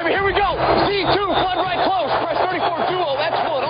baby. Here we go. C2, flood right close. Press 34 duo. That's flood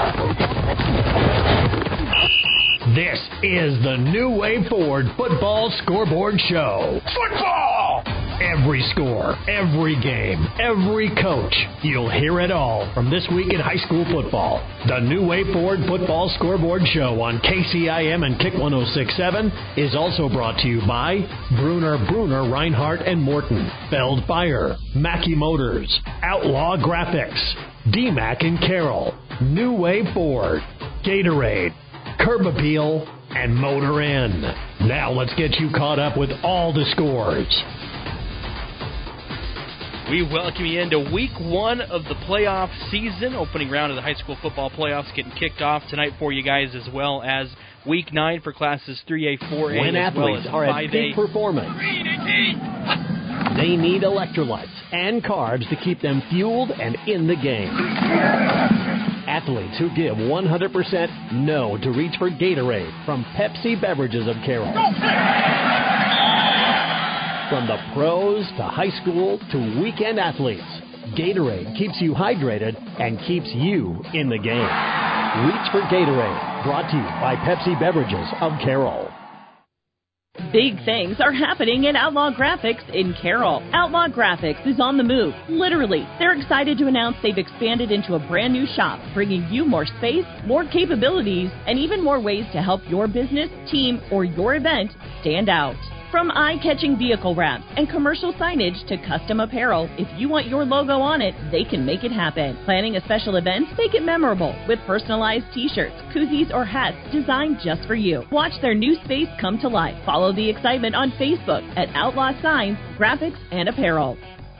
on. This is the New Way Forward Football Scoreboard Show. Football! Every score, every game, every coach. You'll hear it all from this week in high school football. The New Way Forward Football Scoreboard Show on KCIM and Kick 106.7 is also brought to you by Bruner, Reinhardt, and Morton, Feld Fire, Mackey Motors, Outlaw Graphics, DMAC and Carroll, New Way Forward, Gatorade, Curb Appeal, and Motor Inn. Now let's get you caught up with all the scores. We welcome you into week one of the playoff season. Opening round of the high school football playoffs getting kicked off tonight for you guys, as well as week 9 for classes 3A, 4A, when as well as 5A. When athletes are at peak performance, they need electrolytes and carbs to keep them fueled and in the game. Athletes who give 100% know to reach for Gatorade from Pepsi Beverages of Carroll. From the pros to high school to weekend athletes, Gatorade keeps you hydrated and keeps you in the game. Reach for Gatorade, brought to you by Pepsi Beverages of Carroll. Big things are happening at Outlaw Graphics in Carroll. Outlaw Graphics is on the move, literally. They're excited to announce they've expanded into a brand new shop, bringing you more space, more capabilities, and even more ways to help your business, team, or your event stand out. From eye-catching vehicle wraps and commercial signage to custom apparel, if you want your logo on it, they can make it happen. Planning a special event? Make it memorable with personalized t-shirts, koozies, or hats designed just for you. Watch their new space come to life. Follow the excitement on Facebook at Outlaw Signs, Graphics, and Apparel.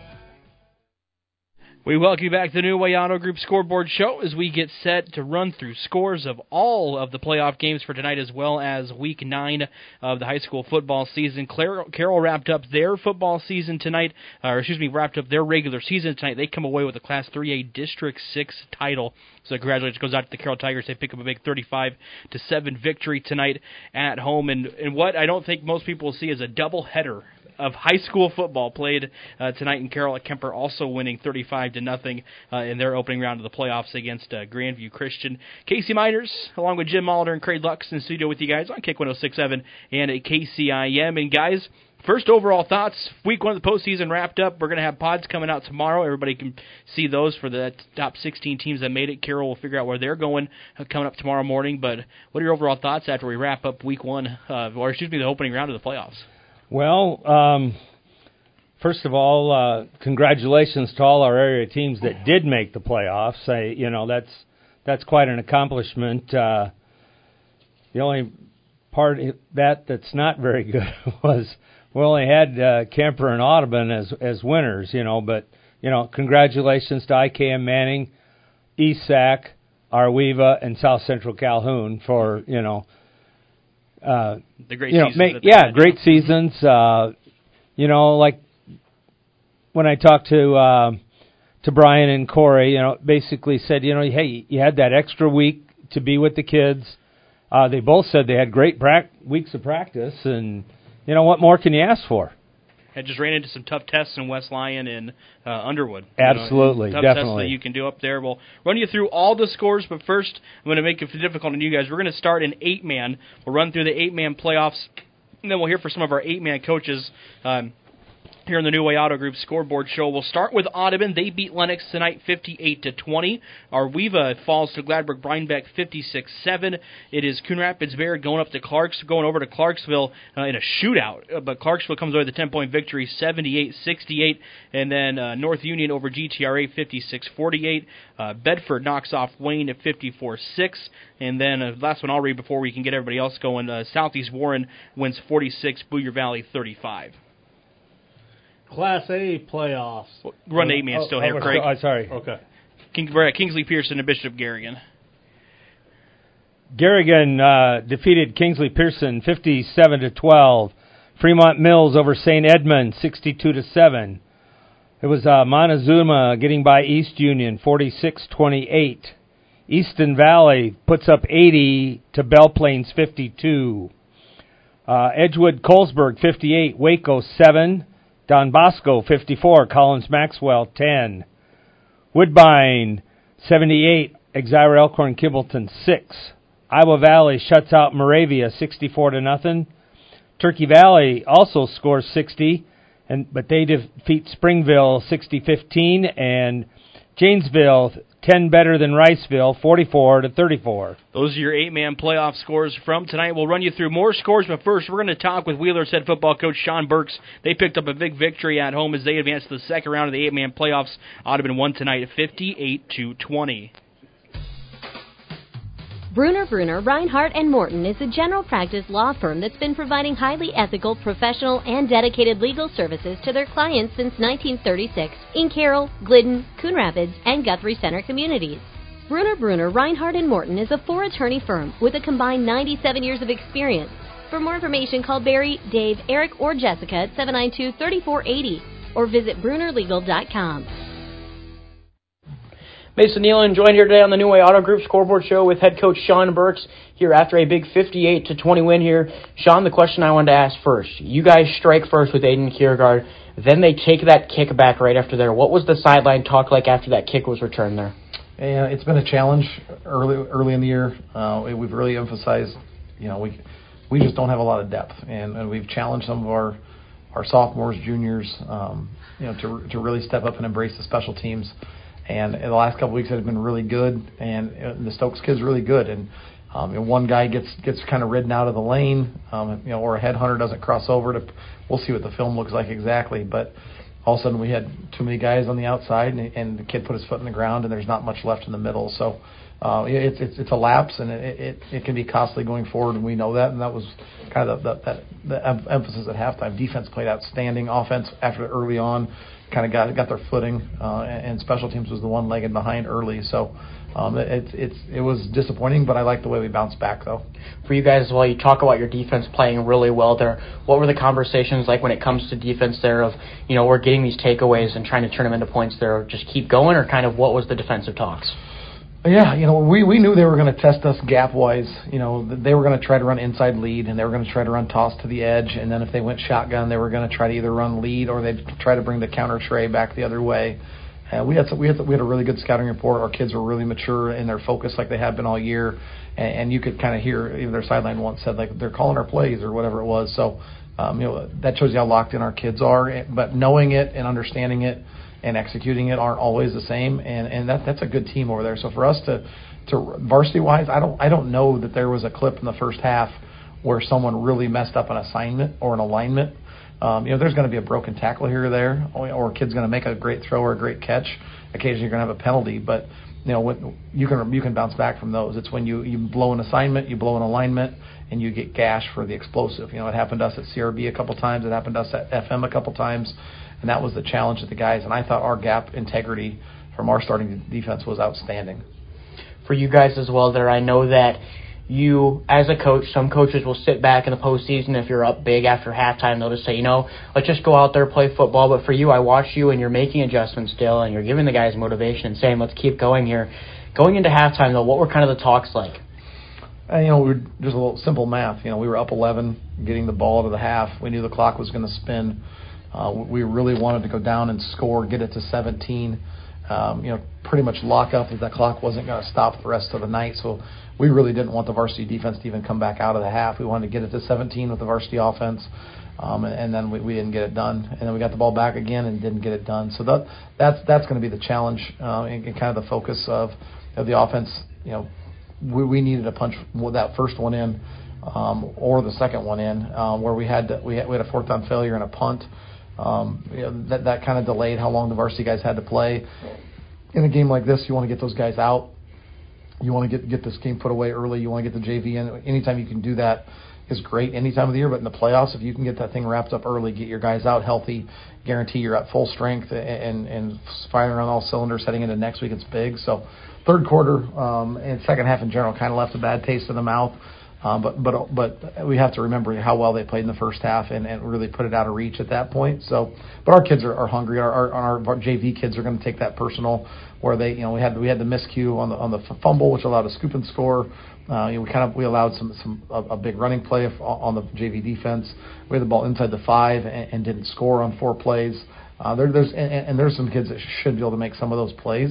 We welcome you back to the New Way Auto Group Scoreboard Show as we get set to run through scores of all of the playoff games for tonight, as well as Week 9 of the high school football season. Carroll wrapped up their football season tonight, wrapped up their regular season tonight. They come away with a Class 3A District 6 title. So congratulations goes out to the Carroll Tigers. They pick up a big 35-7 victory tonight at home. And what I don't think most people will see is a doubleheader of high school football played tonight in Carroll at Kemper, also winning 35-0 in their opening round of the playoffs against Grandview Christian. Casey Miners, along with Jim Molitor and Craig Lux in the studio with you guys on Kick 106.7 and at KCIM. And guys, first overall thoughts, week 1 of the postseason wrapped up. We're going to have pods coming out tomorrow. Everybody can see those for the top 16 teams that made it. Carroll will figure out where they're going coming up tomorrow morning. But what are your overall thoughts after we wrap up week 1, the opening round of the playoffs? Well, first of all, congratulations to all our area teams that did make the playoffs. That's quite an accomplishment. The only part of that's not very good was we only had Kemper and Audubon as winners. But congratulations to IKM Manning, ESAC, Arweva, and South Central Calhoun for the great seasons. Great seasons. Like when I talked to Brian and Corey, basically said, hey, you had that extra week to be with the kids. They both said they had great weeks of practice, and what more can you ask for? I just ran into some tough tests in West Lyon and Underwood. Absolutely, tough definitely. Tests that you can do up there. We'll run you through all the scores, but first I'm going to make it difficult on you guys. We're going to start in 8-man. We'll run through the 8-man playoffs, and then we'll hear from some of our 8-man coaches here in the New Way Auto Group Scoreboard Show. We'll start with Audubon. They beat Lennox tonight 58-20. Arweva falls to Gladbrook Brinebeck 56-7. It is Coon Rapids Bear going over to Clarksville in a shootout. But Clarksville comes away with a 10-point victory 78-68. And then North Union over GTRA 56-48. Bedford knocks off Wayne at 54-6. And then last one I'll read before we can get everybody else going. Southeast Warren wins 46, Boyer Valley 35. Class A playoffs. Run 8-man still here, Craig. Sorry. Okay. Kingsley Pearson and Bishop Garrigan. Garrigan defeated Kingsley Pearson 57-12. Fremont Mills over St. Edmund 62-7. It was Montezuma getting by East Union 46-28. Easton Valley puts up 80 to Belle Plains 52. Edgewood Colesburg 58. Waco 7. Don Bosco, 54. Collins Maxwell, 10. Woodbine, 78. Exira Elkhorn Kibbleton, 6. Iowa Valley shuts out Moravia, 64-0. Turkey Valley also scores 60, but they defeat Springville 60-15, and Janesville 10 better than Riceville, 44-34. Those are your 8-man playoff scores from tonight. We'll run you through more scores, but first we're going to talk with Wheeler's head football coach Sean Burks. They picked up a big victory at home as they advanced to the second round of the 8-man playoffs. Ought to have been won tonight, 58-20. Bruner, Reinhardt & Morton is a general practice law firm that's been providing highly ethical, professional, and dedicated legal services to their clients since 1936 in Carroll, Glidden, Coon Rapids, and Guthrie Center communities. Bruner, Reinhardt & Morton is a 4-attorney firm with a combined 97 years of experience. For more information, call Barry, Dave, Eric, or Jessica at 792-3480 or visit BrunerLegal.com. Mason Nealon joined here today on the New Way Auto Group Scoreboard Show with head coach Sean Burks here after a big 58-20 win here. Sean, the question I wanted to ask first. You guys strike first with Aiden Kiergaard. Then they take that kick back right after there. What was the sideline talk like after that kick was returned there? Yeah, it's been a challenge early in the year. We've really emphasized, we just don't have a lot of depth, and we've challenged some of our sophomores, juniors, to really step up and embrace the special teams. And in the last couple of weeks, have been really good, and the Stokes kid's really good. And one guy gets kind of ridden out of the lane, or a headhunter doesn't cross over. We'll see what the film looks like exactly. But all of a sudden, we had too many guys on the outside, and the kid put his foot in the ground, and there's not much left in the middle. So it's a lapse, and it can be costly going forward, and we know that. And that was kind of the emphasis at halftime. Defense played outstanding. Offense after early on kind of got their footing, and special teams was the one legged behind early. So it was disappointing, but I like the way we bounced back, though. For you guys as well, you talk about your defense playing really well there. What were the conversations like when it comes to defense there of, we're getting these takeaways and trying to turn them into points there, just keep going, or kind of what was the defensive talks? Yeah, we knew they were going to test us gap-wise. They were going to try to run inside lead, and they were going to try to run toss to the edge, and then if they went shotgun, they were going to try to either run lead or they'd try to bring the counter tray back the other way. We had a really good scouting report. Our kids were really mature in their focus like they have been all year, and you could kind of hear, even their sideline once said, like, they're calling our plays or whatever it was. So, that shows you how locked in our kids are. But knowing it and understanding it and executing it aren't always the same, and that's a good team over there. So for us to varsity-wise, I don't know that there was a clip in the first half where someone really messed up an assignment or an alignment. There's going to be a broken tackle here or there, or a kid's going to make a great throw or a great catch. Occasionally you're going to have a penalty, but you can bounce back from those. It's when you blow an assignment, you blow an alignment, and you get gashed for the explosive. It happened to us at CRB a couple times. It happened to us at FM a couple times. And that was the challenge of the guys. And I thought our gap integrity from our starting defense was outstanding. For you guys as well there, I know that you, as a coach, some coaches will sit back in the postseason if you're up big after halftime. They'll just say, let's just go out there, play football. But for you, I watch you, and you're making adjustments still, and you're giving the guys motivation and saying, let's keep going here. Going into halftime, though, what were kind of the talks like? We were just a little simple math. We were up 11, getting the ball out of the half. We knew the clock was going to spin. We really wanted to go down and score, get it to 17, pretty much lock up that clock wasn't going to stop the rest of the night. So we really didn't want the varsity defense to even come back out of the half. We wanted to get it to 17 with the varsity offense, and then we didn't get it done. And then we got the ball back again and didn't get it done. So that's going to be the challenge and kind of the focus of the offense. We needed to punch that first one in or the second one in where we had a fourth down failure and a punt. That kind of delayed how long the varsity guys had to play. In a game like this, you want to get those guys out. You want to get this game put away early. You want to get the JV in. Anytime you can do that is great any time of the year, but in the playoffs, if you can get that thing wrapped up early, get your guys out healthy, guarantee you're at full strength and firing on all cylinders heading into next week, it's big. So third quarter and second half in general kind of left a bad taste in the mouth. But we have to remember how well they played in the first half and really put it out of reach at that point. So, but our kids are hungry. Our JV kids are going to take that personal, where they, we had the miscue on the fumble, which allowed a scoop and score. We allowed a big running play on the JV defense. We had the ball inside the 5 and didn't score on 4 plays. There's some kids that should be able to make some of those plays.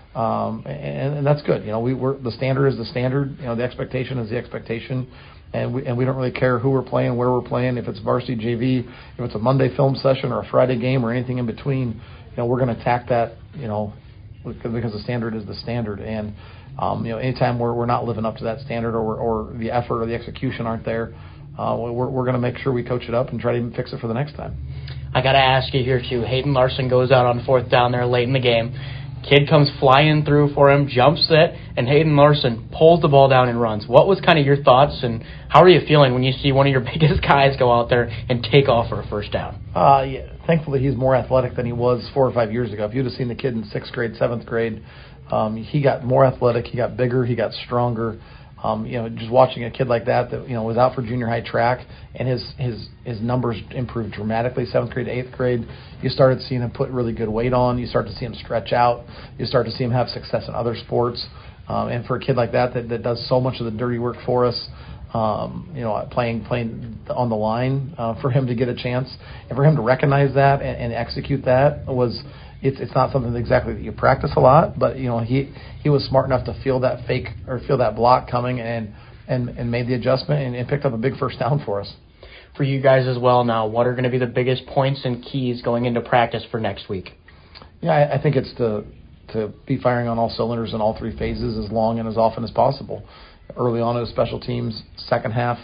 And that's good. The standard is the standard. The expectation is the expectation, and we don't really care who we're playing, where we're playing, if it's varsity, JV, if it's a Monday film session or a Friday game or anything in between. We're going to attack that. Because the standard is the standard, and anytime we're not living up to that standard or the effort or the execution aren't there, we're going to make sure we coach it up and try to even fix it for the next time. I got to ask you here too. Hayden Larson goes out on 4th down there late in the game. Kid comes flying through for him, jumps it, and Hayden Larson pulls the ball down and runs. What was kind of your thoughts, and how are you feeling when you see one of your biggest guys go out there and take off for a first down? Yeah. Thankfully, he's more athletic than he was 4 or 5 years ago. If you'd have seen the kid in 6th grade, 7th grade, he got more athletic, he got bigger, he got stronger. Just watching a kid like that was out for junior high track, and his numbers improved dramatically. 7th grade to 8th grade, you started seeing him put really good weight on. You start to see him stretch out. You start to see him have success in other sports. And for a kid like that does so much of the dirty work for us, playing on the line, for him to get a chance and for him to recognize that and execute that it's not something exactly that you practice a lot, but he was smart enough to feel that fake or feel that block coming and made the adjustment and picked up a big first down for us. For you guys as well now, what are going to be the biggest points and keys going into practice for next week? Yeah, I think it's to be firing on all cylinders in all 3 phases as long and as often as possible. Early on, it was special teams. Second half,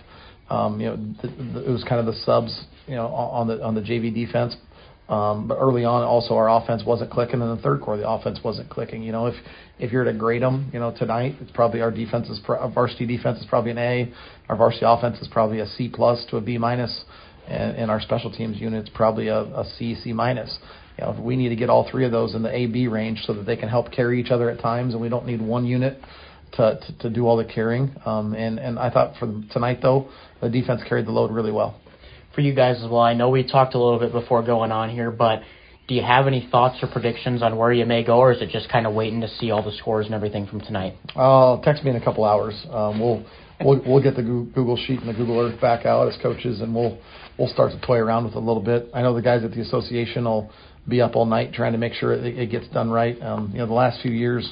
it was kind of the subs, on the JV defense. But early on, also our offense wasn't clicking. In the third quarter, the offense wasn't clicking. If you're to grade them, tonight, it's probably our varsity defense is probably an A. Our varsity offense is probably a C+ to a B-, and our special teams unit's probably a C, C-. We need to get all 3 of those in the A-B range so that they can help carry each other at times, and we don't need one unit to do all the carrying. And I thought for tonight, though, the defense carried the load really well. For you guys as well, I know we talked a little bit before going on here, but do you have any thoughts or predictions on where you may go, or is it just kind of waiting to see all the scores and everything from tonight? Text me in a couple hours. We'll get the Google Sheet and the Google Earth back out as coaches, and we'll start to toy around with it a little bit. I know the guys at the association will be up all night trying to make sure it gets done right. The last few years,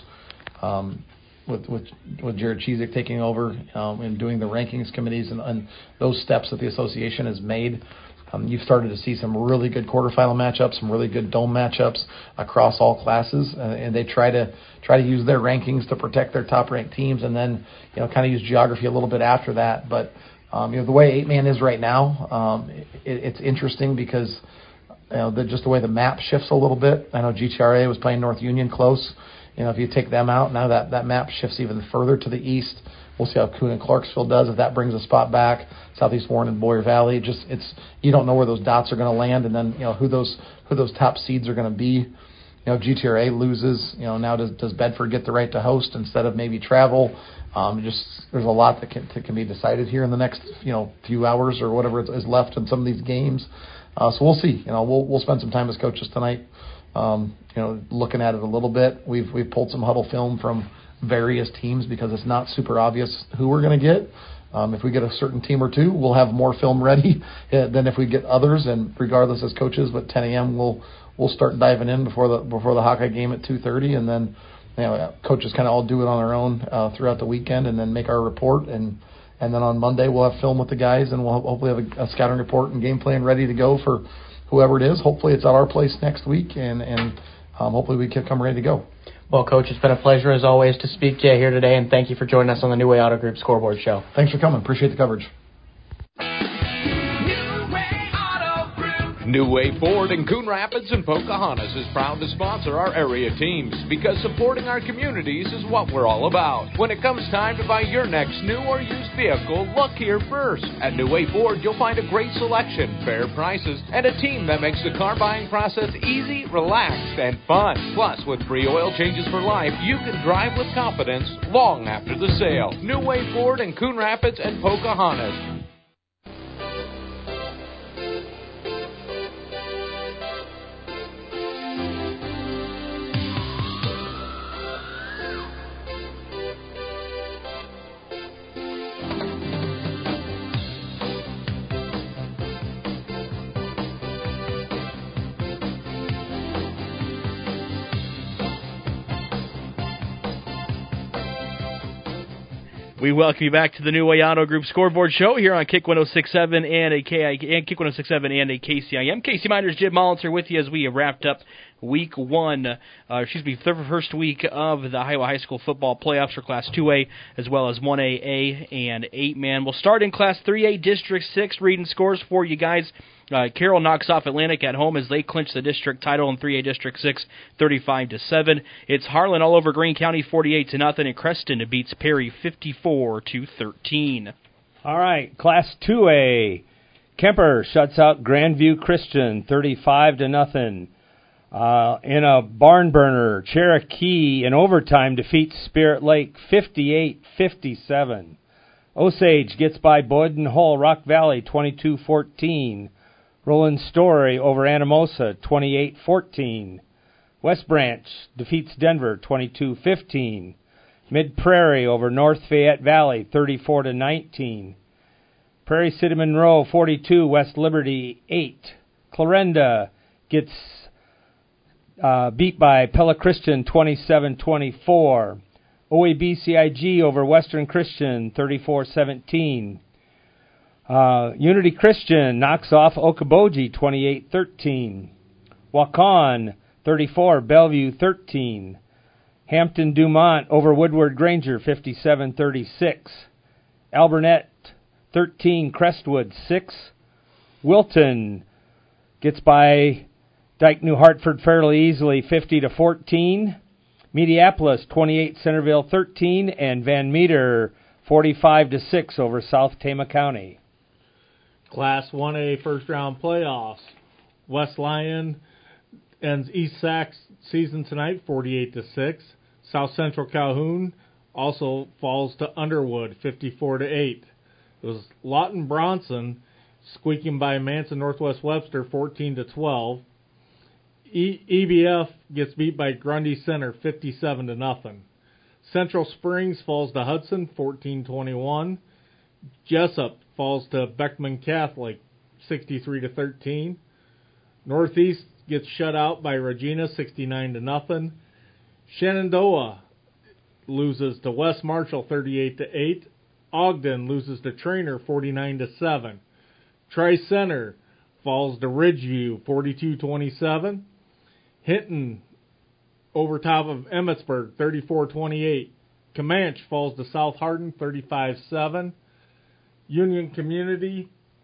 with Jared Chizik taking over and doing the rankings committees and those steps that the association has made, you've started to see some really good quarterfinal matchups, some really good dome matchups across all classes, and they try to use their rankings to protect their top ranked teams, and then kind of use geography a little bit after that. But the way 8-man is right now, it's interesting because just the way the map shifts a little bit. I know GTRA was playing North Union close. If you take them out, now that map shifts even further to the east. We'll see how Coon and Clarksville does, if that brings a spot back. Southeast Warren and Boyer Valley. You don't know where those dots are going to land, and then who those top seeds are going to be. GTRA loses. Now does Bedford get the right to host instead of maybe travel? There's a lot that can be decided here in the next few hours or whatever is left in some of these games. So we'll see. We'll spend some time as coaches tonight. Looking at it a little bit. We've pulled some huddle film from various teams because it's not super obvious who we're going to get. If we get a certain team or two, we'll have more film ready than if we get others. And regardless, as coaches, at 10 a.m. we'll start diving in before the Hawkeye game at 2:30, and then coaches kind of all do it on their own throughout the weekend, and then make our report. And then on Monday we'll have film with the guys, and we'll hopefully have a scouting report and game plan ready to go for whoever it is. Hopefully it's at our place next week, and hopefully we can come ready to go. Well, Coach, it's been a pleasure as always to speak to you here today, and thank you for joining us on the New Way Auto Group Scoreboard Show. Thanks for coming. Appreciate the coverage. New Way Ford in Coon Rapids and Pocahontas is proud to sponsor our area teams because supporting our communities is what we're all about. When it comes time to buy your next new or used vehicle, look here first. At New Way Ford, you'll find a great selection, fair prices, and a team that makes the car buying process easy, relaxed, and fun. Plus, with free oil changes for life, you can drive with confidence long after the sale. New Way Ford in Coon Rapids and Pocahontas. We welcome you back to the New Way Auto Group Scoreboard Show here on Kick 106.7 and Kick 106.7 and a KCIM. Casey Miners, Jim Mullins are with you as we have wrapped up the first week of the Iowa High School football playoffs for Class 2A as well as 1A, A, and 8-man. We'll start in Class 3A, District 6, reading scores for you guys. Carroll knocks off Atlantic at home as they clinch the district title in 3A District 6, 35-7. It's Harlan all over Greene County, 48-0, and Creston beats Perry 54-13. All right, Class 2A, Kemper shuts out Grandview Christian, 35-0. In a barn burner, Cherokee in overtime defeats Spirit Lake 58-57. Osage gets by Boyden Hull Rock Valley 22-14. Roland Story over Anamosa 28-14. West Branch defeats Denver 22-15. Mid Prairie over North Fayette Valley 34-19. Prairie City Monroe 42, West Liberty 8. Clarinda gets beat by Pella Christian 27-24. OABCIG over Western Christian 34-17. Unity Christian knocks off Okoboji 28-13. Waukon 34, Bellevue 13. Hampton Dumont over Woodward Granger 57-36. Alburnett 13, Crestwood 6. Wilton gets by Dike New Hartford fairly easily 50-14. Mediapolis 28, Centerville 13, and Van Meter 45-6 over South Tama County. Class 1A first round playoffs. West Lyon ends East Sac season tonight 48-6. South Central Calhoun also falls to Underwood 54-8. It was Lawton Bronson squeaking by Manson Northwest Webster 14-12. EBF gets beat by Grundy Center 57-0. Central Springs falls to Hudson 14-21. Jessup falls to Beckman Catholic 63-13. Northeast gets shut out by Regina 69-0. Shenandoah loses to West Marshall 38-8. Ogden loses to Trainer 49-7. Tri-Center falls to Ridgeview 42-27. Hinton over top of Emmetsburg 34-28. Comanche falls to South Hardin 35-7. Union Community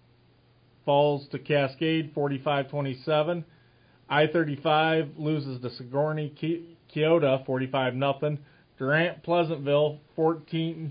falls to Cascade 45-27. I-35 loses to Sigourney Keota 45-0. Durant Pleasantville 42,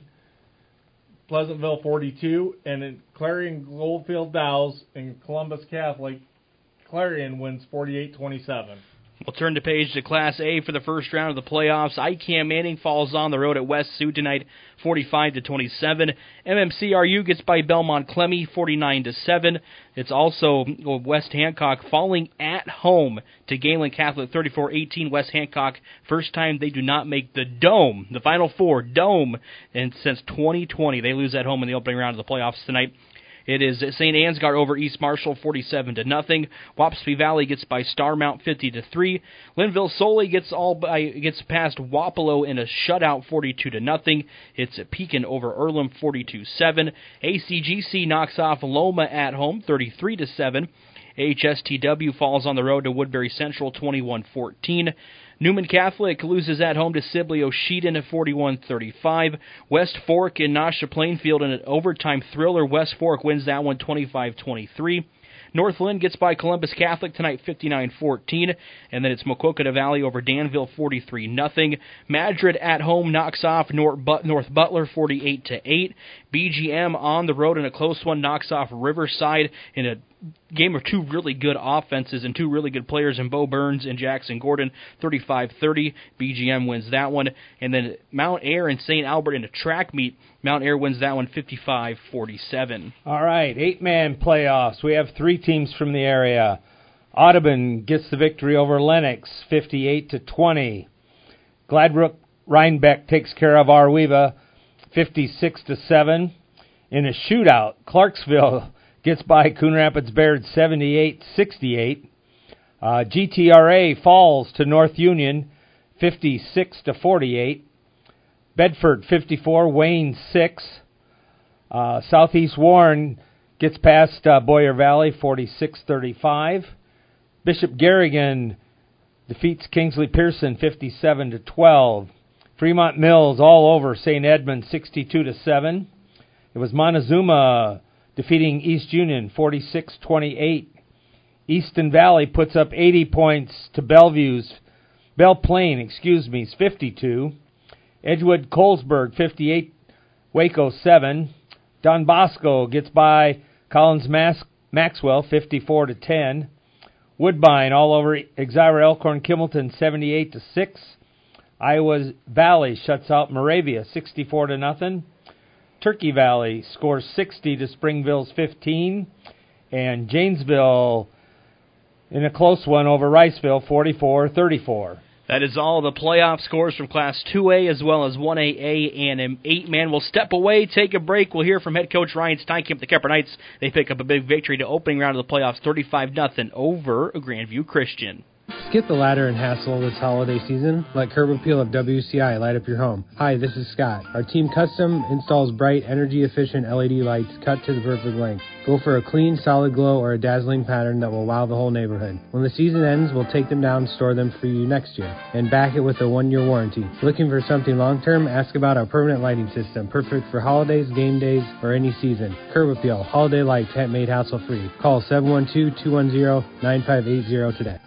and in Clarion Goldfield Dows and Columbus Catholic, Clarion wins 48-27. We'll turn the page to Class A for the first round of the playoffs. ICAM Manning falls on the road at West Sioux tonight, 45-27. MMCRU gets by Belmont Clemmy, 49-7. It's also West Hancock falling at home to Galen Catholic, 34-18. West Hancock, first time they do not make the Dome, the Final Four Dome, and since 2020 they lose at home in the opening round of the playoffs tonight. It is St. Ansgar over East Marshall, 47-0. Wapsie Valley gets by Starmount, 50-3. Linville Soley gets past Wapello in a shutout, 42-0. It's Pekin over Earlham, 42-7. ACGC knocks off Loma at home, 33-7. HSTW falls on the road to Woodbury Central, 21-14. Newman Catholic loses at home to Sibley Oshedon at 41-35. West Fork and Nasha Plainfield in an overtime thriller. West Fork wins that one 25-23. Northland gets by Columbus Catholic tonight 59-14, and then it's Maquoketa Valley over Danville 43-0. Madrid at home knocks off North Butler 48-8. BGM on the road in a close one knocks off Riverside in a game of two really good offenses and two really good players in Bo Burns and Jackson Gordon, 35-30. BGM wins that one. And then Mount Ayr and St. Albert in a track meet. Mount Ayr wins that one 55-47. All right, 8-man playoffs. We have 3 teams from the area. Audubon gets the victory over Lennox, 58-20. Gladbrook Rhinebeck takes care of Arweva, 56-7. In a shootout, Clarksville gets by Coon Rapids Baird 78-68. GTRA falls to North Union 56-48. Bedford 54, Wayne 6. Southeast Warren gets past Boyer Valley 46-35. Bishop Garrigan defeats Kingsley Pearson 57-12. Fremont Mills all over St. Edmund 62-7. It was Montezuma defeating East Union 46-28. Easton Valley puts up 80 points to Belle Plaine, 52. Edgewood Colesburg 58, Waco 7. Don Bosco gets by Collins Maxwell 54-10. Woodbine all over Exira Elkhorn Kimmelton 78-6. Iowa Valley shuts out Moravia 64-0. Turkey Valley scores 60 to Springville's 15. And Janesville in a close one over Riceville 44-34. That is all the playoff scores from Class 2A as well as 1AA and an 8-man. We'll step away, take a break. We'll hear from head coach Ryan Steinkamp. The Kemper Knights, they pick up a big victory to opening round of the playoffs, 35-0 over Grandview Christian. Skip the ladder and hassle this holiday season. Let Curb Appeal of WCI light up your home. Hi, this is Scott. Our team custom installs bright, energy-efficient LED lights cut to the perfect length. Go for a clean, solid glow or a dazzling pattern that will wow the whole neighborhood. When the season ends, we'll take them down and store them for you next year, and back it with a 1-year warranty. Looking for something long-term? Ask about our permanent lighting system, perfect for holidays, game days, or any season. Curb Appeal, holiday lights, handmade hassle-free. Call 712-210-9580 today.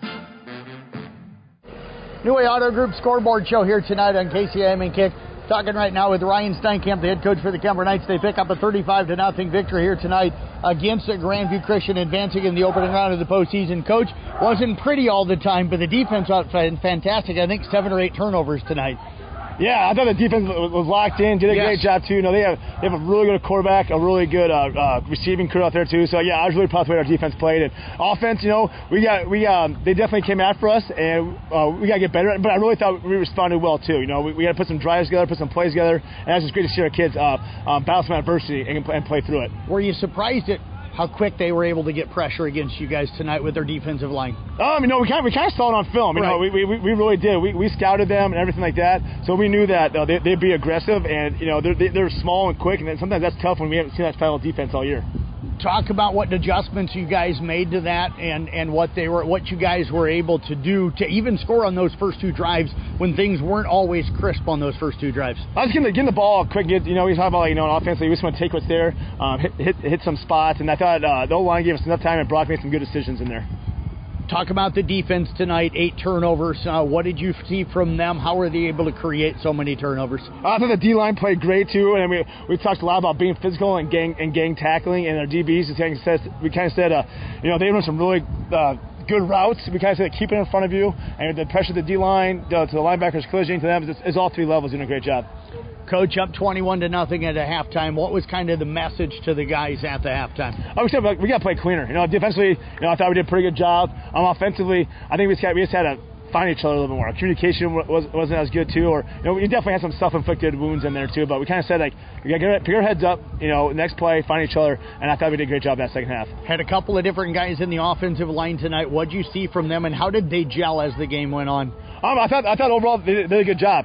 New Way Auto Group scoreboard show here tonight on KCIM and Kick. Talking right now with Ryan Steinkamp, the head coach for the Kemper Knights. They pick up a 35-0 victory here tonight against Grandview Christian, advancing in the opening round of the postseason. Coach, wasn't pretty all the time, but the defense was fantastic. I think 7 or 8 turnovers tonight. Yeah, I thought the defense was locked in, did a great job too. They have a really good quarterback, a really good receiving crew out there too. So yeah, I was really proud of the way our defense played. And offense, they definitely came after us, and we got to get better. But I really thought we responded well too. We got to put some drives together, put some plays together, and that's just great to see our kids battle some adversity and play through it. Were you surprised at how quick they were able to get pressure against you guys tonight with their defensive line? We kind of saw it on film. Right. We really did. We scouted them and everything like that, so we knew that they'd be aggressive, and they're small and quick, and sometimes that's tough when we haven't seen that style of defense all year. Talk about what adjustments you guys made to that, and what you guys were able to do to even score on those first 2 drives when things weren't always crisp on those first 2 drives. I was getting the ball quick. We talk about on offense, we just want to take what's there, hit some spots, and I thought the O-line gave us enough time, and Brock made some good decisions in there. Talk about the defense tonight, 8 turnovers. What did you see from them? How were they able to create so many turnovers? I thought the D-line played great too, and we talked a lot about being physical and gang tackling, and our DBs, we kind of said, they run some really good routes. We kind of said keep it in front of you, and the pressure of the D-line to the linebackers collision to them is all 3 levels doing a great job. Coach, up 21-0 at a halftime. What was kind of the message to the guys at the halftime? I would say we got to play cleaner. Defensively, I thought we did a pretty good job. Offensively, I think we just had to find each other a little bit more. Our communication wasn't as good too, or we definitely had some self-inflicted wounds in there too. But we kind of said we got to pick our heads up. Next play, find each other, and I thought we did a great job that second half. Had a couple of different guys in the offensive line tonight. What did you see from them, and how did they gel as the game went on? I thought overall they did a good job.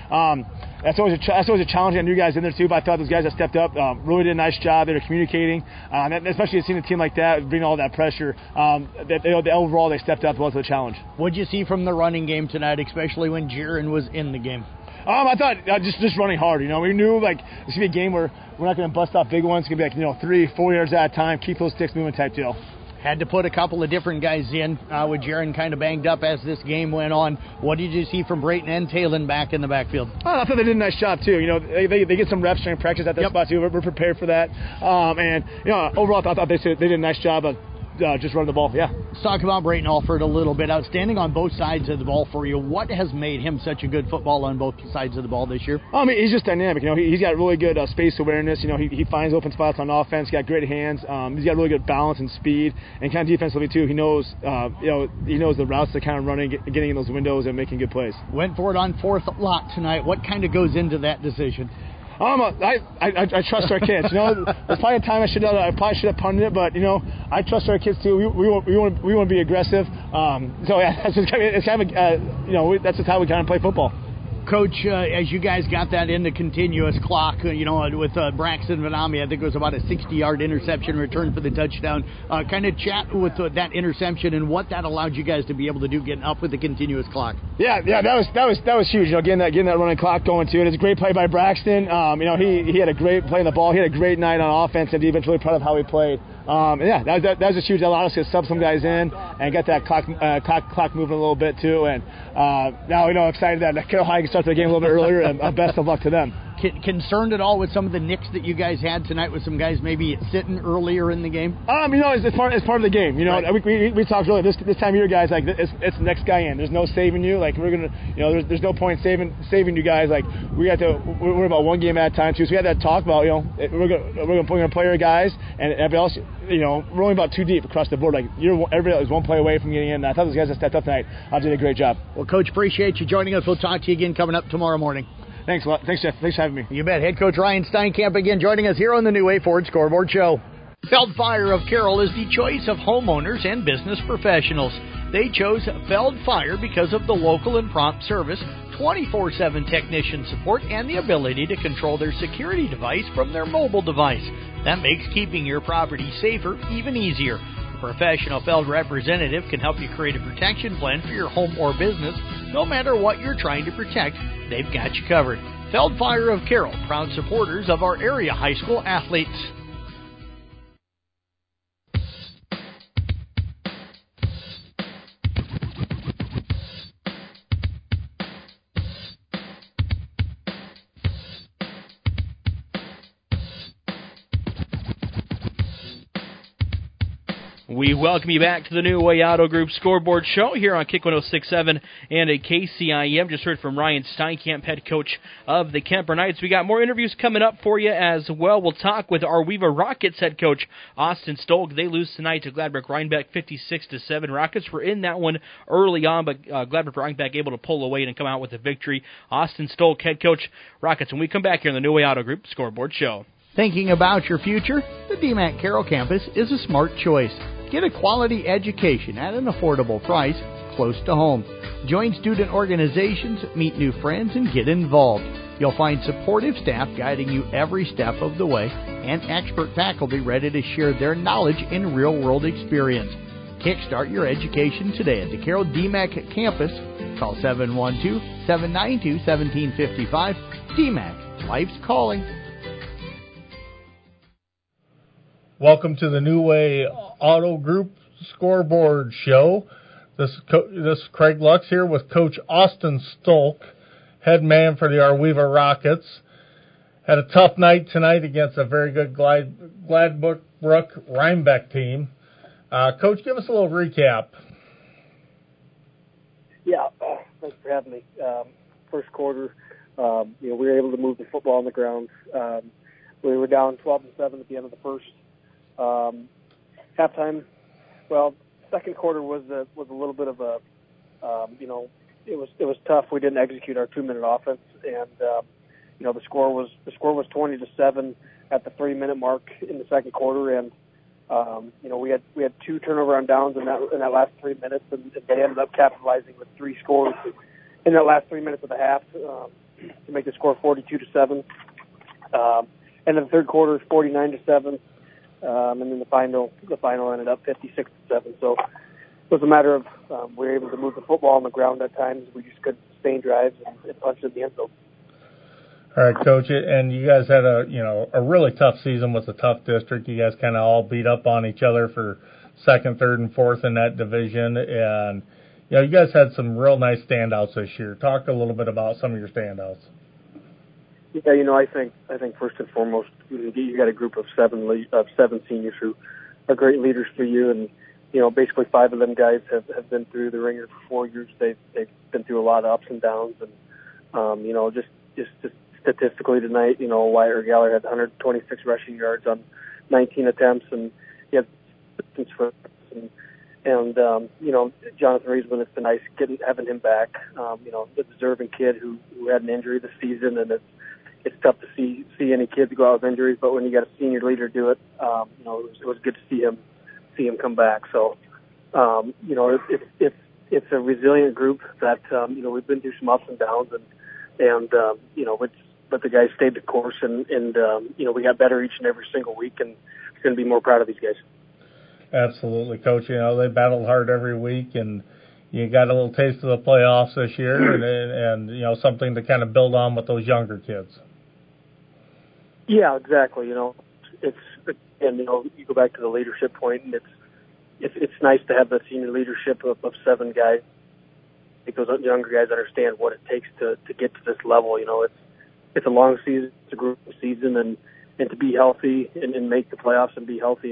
That's always a challenge. I new guys in there too, but I thought those guys that stepped up really did a nice job. They were communicating, and especially seeing a team like that bring all that pressure. Overall they stepped up. It was a challenge. What did you see from the running game tonight, especially when Jiren was in the game? I thought just running hard. We knew it's gonna be a game where we're not gonna bust off big ones. It's gonna be 3-4 yards at a time, keep those sticks moving type deal. had to put a couple of different guys in with Jaron kind of banged up as this game went on. What did you see from Brayton and Talon back in the backfield? I thought they did a nice job, too. They get some reps during practice at that spot, too. We're prepared for that. Overall, I thought they did a nice job of just running the ball, yeah. Let's talk about Brayton Alford a little bit. Outstanding on both sides of the ball for you. What has made him such a good footballer on both sides of the ball this year? He's just dynamic. He's got really good space awareness. He finds open spots on offense. He's got great hands. He's got really good balance and speed, and kind of defensively too. He knows, he knows the routes to kind of running, getting in those windows, and making good plays. Went for it on fourth lot tonight. What kind of goes into that decision? I trust our kids. There's probably a time I probably should have punted it, but I trust our kids too. We want to be aggressive. So yeah, that's just that's just how we kind of play football. Coach, as you guys got that in the continuous clock, with Braxton Vanami, I think it was about a 60-yard interception return for the touchdown. Kind of chat with that interception and what that allowed you guys to be able to do getting up with the continuous clock. Yeah, that was huge. Getting that running clock going too. And it's a great play by Braxton. He had a great play on the ball. He had a great night on offense, and defense. Really proud of how he played. That was just huge. That allowed us to sub some guys in and get that clock moving a little bit too. And now excited that Carroll High can start the game a little bit earlier. And best of luck to them. Concerned at all with some of the nicks that you guys had tonight with some guys maybe sitting earlier in the game? It's part of the game. Right. We talked earlier. This time of year, guys, like it's the next guy in. There's no saving you. Like we're gonna, there's no point saving you guys. Like we're about one game at a time too. So we had that talk about we're gonna play our guys and everybody else. We're only about 2 deep across the board. Like everybody was one play away from getting in. And I thought those guys that stepped up tonight did a great job. Well, Coach, appreciate you joining us. We'll talk to you again coming up tomorrow morning. Thanks a lot. Thanks, Jeff. Thanks for having me. You bet. Head coach Ryan Steinkamp again joining us here on the New Way Forward Scoreboard Show. Feld Fire of Carroll is the choice of homeowners and business professionals. They chose Feld Fire because of the local and prompt service, 24/7 technician support, and the ability to control their security device from their mobile device. That makes keeping your property safer even easier. A professional Feld representative can help you create a protection plan for your home or business. No matter what you're trying to protect, they've got you covered. Feld Fire of Carroll, proud supporters of our area high school athletes. We welcome you back to the New Way Auto Group Scoreboard Show here on Kick 106.7 and at KCIM. Just heard from Ryan Steinkamp, head coach of the Kemper Knights. We got more interviews coming up for you as well. We'll talk with our Weaver Rockets head coach, Austin Stolk. They lose tonight to Gladbrook Rhinebeck 56-7. Rockets were in that one early on, but Gladbrook Rhinebeck able to pull away and come out with a victory. Austin Stolk, head coach, Rockets. When we come back here on the New Way Auto Group Scoreboard Show. Thinking about your future? The DMAC Carroll campus is a smart choice. Get a quality education at an affordable price close to home. Join student organizations, meet new friends, and get involved. You'll find supportive staff guiding you every step of the way and expert faculty ready to share their knowledge and real-world experience. Kickstart your education today at the Carroll DMAC campus. Call 712-792-1755. DMAC, life's calling. Welcome to the New Way Auto Group Scoreboard Show. This is Craig Lux here with Coach Austin Stolk, head man for the Weaver Rockets. Had a tough night tonight against a very good Gladbrook Rhinebeck team. Coach, give us a little recap. Yeah, thanks for having me. First quarter, we were able to move the football on the ground. We were down 12-7 at the end of the first. Halftime, second quarter was a little bit of a, it was tough. We didn't execute our 2-minute offense, and the score was 20-7 at the 3-minute mark in the second quarter, and we had 2 turnover on downs in that last 3 minutes, and they ended up capitalizing with 3 scores in that last 3 minutes of the half to make the score 42-7. And then the third quarter is 49-7. And then the final ended up 56-7. So it was a matter of we were able to move the football on the ground at times. We just couldn't sustain drives and punch in the end zone. All right, Coach, and you guys had a really tough season with a tough district. You guys kind of all beat up on each other for second, third, and fourth in that division. And, you know, you guys had some real nice standouts this year. Talk a little bit about some of your standouts. Yeah, you know, I think first and foremost, you got a group of seven seniors who are great leaders for you, and you know, basically 5 of them guys have been through the ringer for 4 years. They've been through a lot of ups and downs, and you know, just statistically tonight, you know, Wyatt Regaller had 126 rushing yards on 19 attempts, and he had distance for and you know, Jonathan Reisman, it's been nice having him back. You know, a deserving kid who had an injury this season, and it's tough to see any kids go out with injuries, but when you got a senior leader do it, you know, it was good to see him come back. So, you know, it's a resilient group that you know, we've been through some ups and downs, and you know, but the guys stayed the course, and you know, we got better each and every single week, and I'm going to be more proud of these guys. Absolutely, Coach. You know, they battled hard every week, and you got a little taste of the playoffs this year, and you know, something to kind of build on with those younger kids. Yeah, exactly. You know, and you know, you go back to the leadership point, and it's nice to have the senior leadership of 7 guys, because those younger guys understand what it takes to get to this level. You know, it's a long season, it's a group season, and to be healthy and make the playoffs and be healthy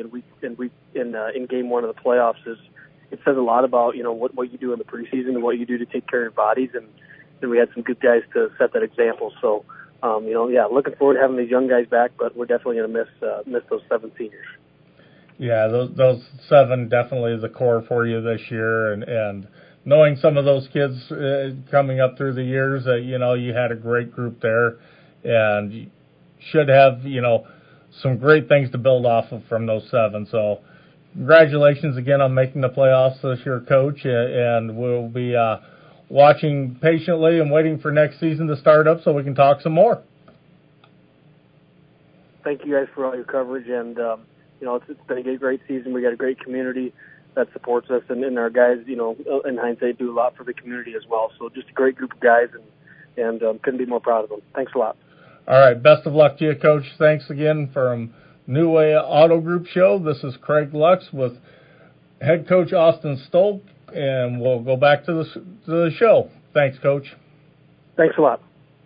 in game 1 of the playoffs it says a lot about, you know, what you do in the preseason and what you do to take care of your bodies, and we had some good guys to set that example. So. You know, yeah, looking forward to having these young guys back, but we're definitely going to miss those 7 seniors. Yeah, those 7 definitely the core for you this year, and knowing some of those kids coming up through the years, you know, you had a great group there, and you should have, you know, some great things to build off of from those 7. So congratulations again on making the playoffs this year, Coach, and we'll be watching patiently and waiting for next season to start up so we can talk some more. Thank you guys for all your coverage, and you know, it's been a great season. We got a great community that supports us, and our guys, you know, in hindsight, do a lot for the community as well. So just a great group of guys, and couldn't be more proud of them. Thanks a lot. All right, best of luck to you, Coach. Thanks again from New Way Auto Group Show. This is Craig Lux with head coach Austin Stolk, and we'll go back to the show. Thanks, Coach. Thanks a lot.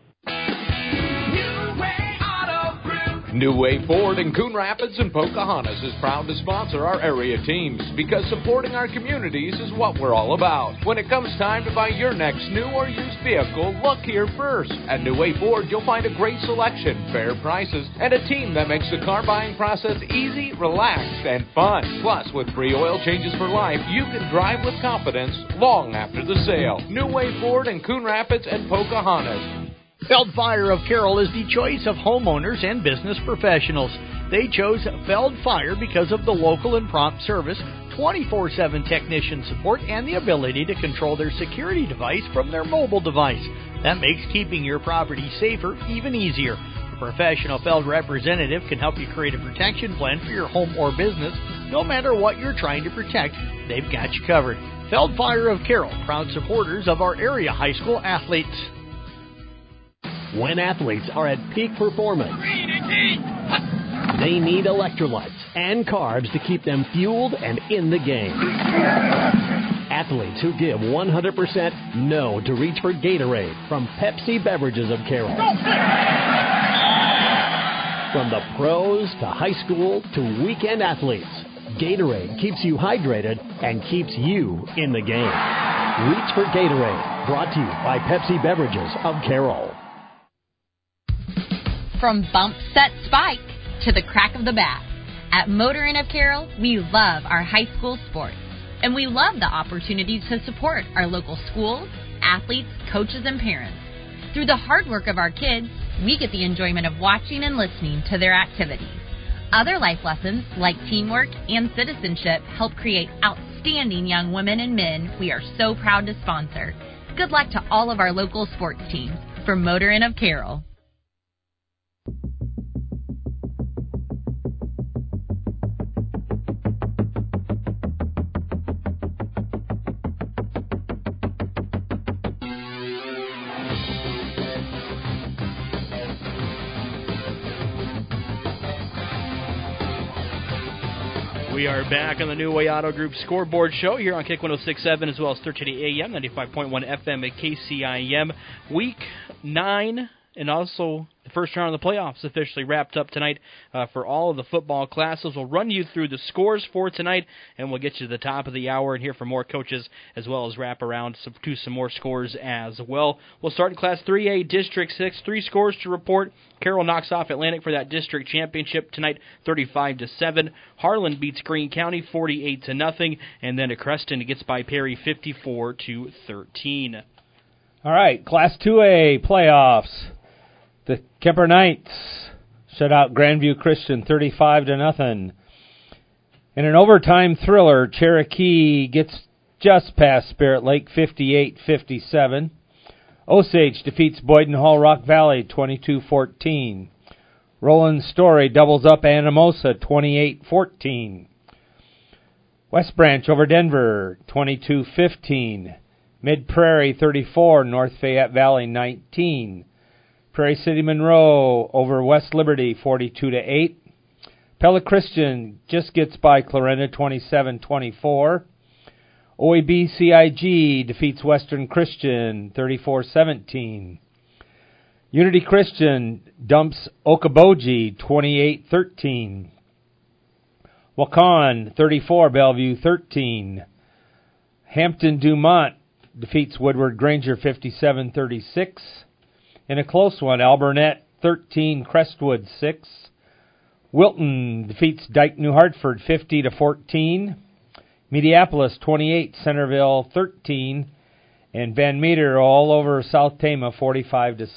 New Way Ford in Coon Rapids and Pocahontas is proud to sponsor our area teams, because supporting our communities is what we're all about. When it comes time to buy your next new or used vehicle, look here first. At New Way Ford, you'll find a great selection, fair prices, and a team that makes the car buying process easy, relaxed, and fun. Plus, with free oil changes for life, you can drive with confidence long after the sale. New Way Ford in Coon Rapids and Pocahontas. Feld Fire of Carroll is the choice of homeowners and business professionals. They chose Feld Fire because of the local and prompt service, 24/7 technician support, and the ability to control their security device from their mobile device. That makes keeping your property safer even easier. A professional Feld representative can help you create a protection plan for your home or business. No matter what you're trying to protect, they've got you covered. Feld Fire of Carroll, proud supporters of our area high school athletes. When athletes are at peak performance, they need electrolytes and carbs to keep them fueled and in the game. Athletes who give 100% know to reach for Gatorade from Pepsi Beverages of Carroll. From the pros to high school to weekend athletes, Gatorade keeps you hydrated and keeps you in the game. Reach for Gatorade, brought to you by Pepsi Beverages of Carroll. From bump, set, spike to the crack of the bat, at Motor Inn of Carroll, we love our high school sports, and we love the opportunities to support our local schools, athletes, coaches, and parents. Through the hard work of our kids, we get the enjoyment of watching and listening to their activities. Other life lessons, like teamwork and citizenship, help create outstanding young women and men we are so proud to sponsor. Good luck to all of our local sports teams. From Motor Inn of Carroll. We are back on the New Way Auto Group Scoreboard Show here on Kick 106.7 as well as 1380 AM, 95.1 FM at KCIM. Week 9 and also the first round of the playoffs officially wrapped up tonight for all of the football classes. We'll run you through the scores for tonight, and we'll get you to the top of the hour and hear from more coaches as well as wrap around to some more scores as well. We'll start in Class 3A, District 6. 3 scores to report. Carroll knocks off Atlantic for that district championship tonight, 35-7. Harlan beats Greene County 48-0, and then Creston gets by Perry 54-13. All right, Class 2A playoffs. The Kemper Knights shut out Grandview Christian 35-0. In an overtime thriller, Cherokee gets just past Spirit Lake 58-57. Osage defeats Boyden Hall Rock Valley 22-14. Roland Story doubles up Anamosa 28-14. West Branch over Denver 22-15. Mid Prairie 34, North Fayette Valley 19. Prairie City Monroe over West Liberty 42-8. Pella Christian just gets by Clarinda 27-24. OEB CIG defeats Western Christian 34-17. Unity Christian dumps Okoboji 28-13. Waukon 34, Bellevue 13. Hampton Dumont defeats Woodward Granger 57-36. In a close one, Alburnett 13, Crestwood 6. Wilton defeats Dike New Hartford 50-14. Mediapolis 28, Centerville 13. And Van Meter all over South Tama 45-6.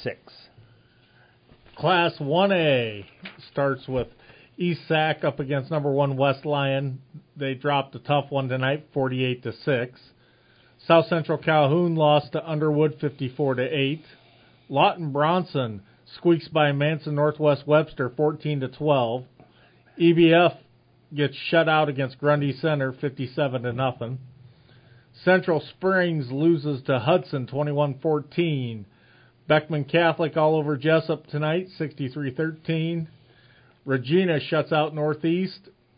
Class 1A starts with East Sac up against number 1 West Lyon. They dropped a tough one tonight, 48-6. South Central Calhoun lost to Underwood 54-8. Lawton Bronson squeaks by Manson Northwest Webster 14-12. EBF gets shut out against Grundy Center 57-0. Central Springs loses to Hudson 21-14. Beckman Catholic all over Jessup tonight 63-13. Regina shuts out Northeast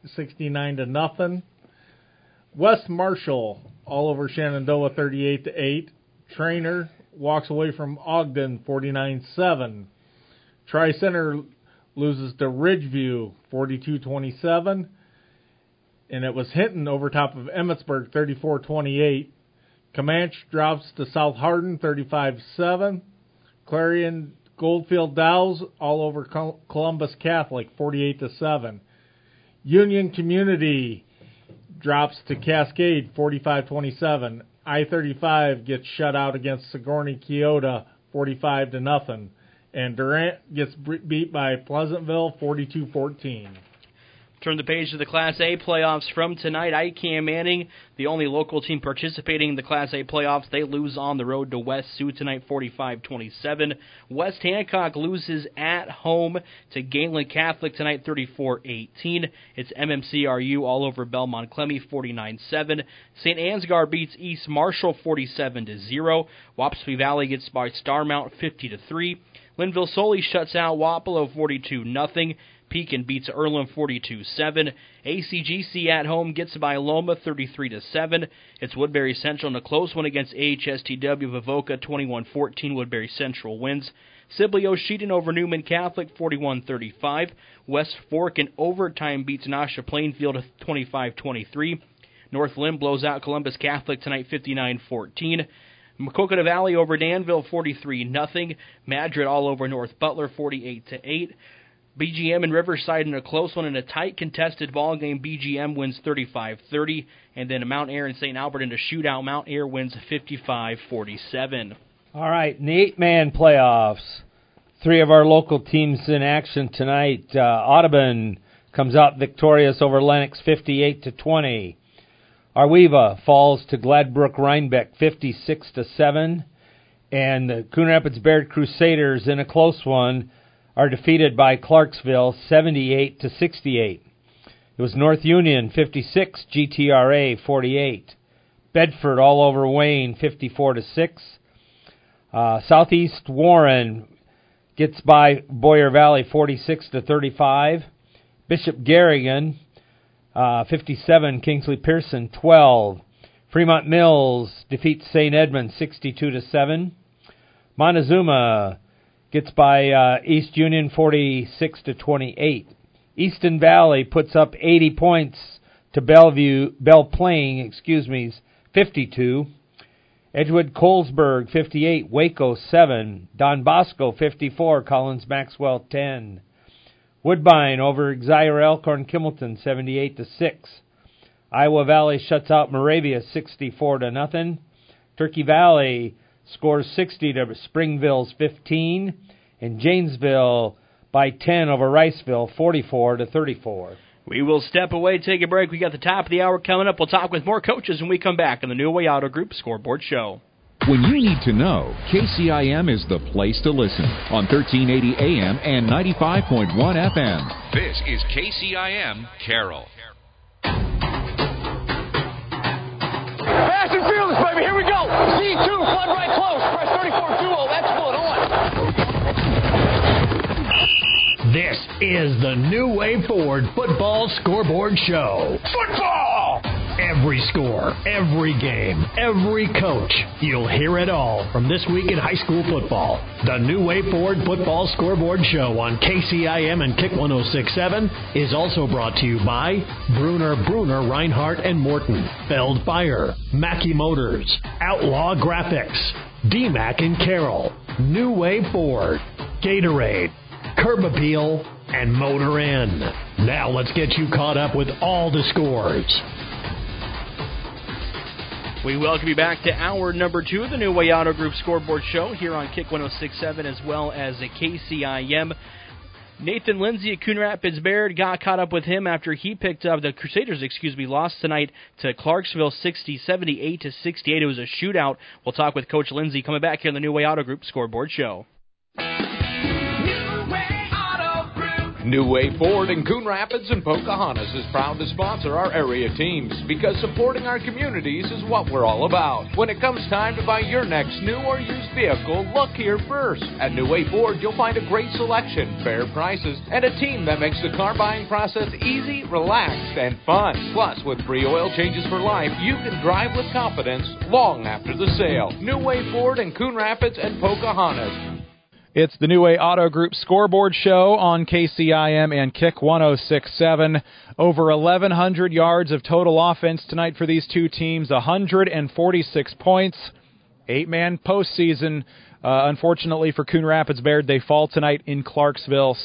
69-0. West Marshall all over Shenandoah 38-8. Trainer walks away from Ogden 49-7. Tri-Center loses to Ridgeview 42-27. And it was Hinton over top of Emmetsburg 34-28. Comanche drops to South Hardin 35-7. Clarion Goldfield Dows all over Columbus Catholic 48-7. Union Community drops to Cascade 45-27. I-35 gets shut out against Sigourney Keota 45-0. And Durant gets beat by Pleasantville 42-14. Turn the page to the Class A playoffs from tonight. ICAM Manning, the only local team participating in the Class A playoffs, they lose on the road to West Sioux tonight, 45-27. West Hancock loses at home to Galen Catholic tonight, 34-18. It's MMCRU all over Belmont Clemmy, 49-7. St. Ansgar beats East Marshall, 47-0. Wapsie Valley gets by Starmount, 50-3. Linville Sully shuts out Wapello, 42-0. Pekin beats Earlham 42-7. ACGC at home gets by Loma 33-7. It's Woodbury Central in a close one against AHSTW Vivoca 21-14. Woodbury Central wins. Sibley Oshedon over Newman Catholic 41-35. West Fork in overtime beats Nasha Plainfield 25-23. North Limb blows out Columbus Catholic tonight 59-14. Coconut Valley over Danville 43-0. Madrid all over North Butler 48-8. BGM and Riverside in a close one in a tight contested ball game. BGM wins 35-30. And then Mount Ayr and St. Albert in a shootout. Mount Ayr wins 55-47. All right, in the 8-man playoffs, 3 of our local teams in action tonight. Audubon comes out victorious over Lennox 58-20. Arweva falls to Gladbrook Rhinebeck 56-7. And the Coon Rapids Baird Crusaders in a close one are defeated by Clarksville 78-68. It was North Union 56, GTRA 48. Bedford all over Wayne 54-6. Southeast Warren gets by Boyer Valley 46-35. Bishop Garrigan 57, Kingsley Pearson 12. Fremont Mills defeats St. Edmunds 62-7. Montezuma gets by East Union 46-28. Easton Valley puts up 80 points to Belle Plaine, 52. Edgewood Colesburg 58, Waco 7. Don Bosco 54, Collins Maxwell 10. Woodbine over Exire Elkhorn Kimmelton 78-6. Iowa Valley shuts out Moravia 64-0. Turkey Valley scores 60 to Springville's 15, and Janesville by 10 over Riceville 44-34. We will step away, take a break. We got the top of the hour coming up. We'll talk with more coaches when we come back on the New Way Auto Group Scoreboard Show. When you need to know, KCIM is the place to listen on 1380 AM and 95.1 FM. This is KCIM Carroll. Fast and fearless, baby. Here we go. Z2, flood right close. Press 34 duo. That's flood on. This is the New Way Forward Football Scoreboard Show. Football! Every score, every game, every coach. You'll hear it all from this week in high school football. The New Way Forward Football Scoreboard Show on KCIM and Kick 106.7 is also brought to you by Bruner, Reinhardt, and Morton, Feld Fire, Mackey Motors, Outlaw Graphics, DMAC and Carroll, New Way Forward, Gatorade, Curb Appeal, and Motor Inn. Now let's get you caught up with all the scores. We welcome you back to hour number 2 of the New Way Auto Group Scoreboard Show here on Kick 106.7 as well as the KCIM. Nathan Lindsay at Coon Rapids Bayard got caught up with him after he picked up the Crusaders, lost tonight to Clarksville 78-68. It was a shootout. We'll talk with Coach Lindsay coming back here on the New Way Auto Group Scoreboard Show. New Way Ford in Coon Rapids and Pocahontas is proud to sponsor our area teams because supporting our communities is what we're all about. When it comes time to buy your next new or used vehicle, look here first. At New Way Ford, you'll find a great selection, fair prices, and a team that makes the car buying process easy, relaxed, and fun. Plus, with free oil changes for life, you can drive with confidence long after the sale. New Way Ford in Coon Rapids and Pocahontas. It's the New Way Auto Group Scoreboard Show on KCIM and Kick 106.7. Over 1,100 yards of total offense tonight for these two teams, 146 points, 8-man postseason. Unfortunately for Coon Rapids Bayard, they fall tonight in Clarksville,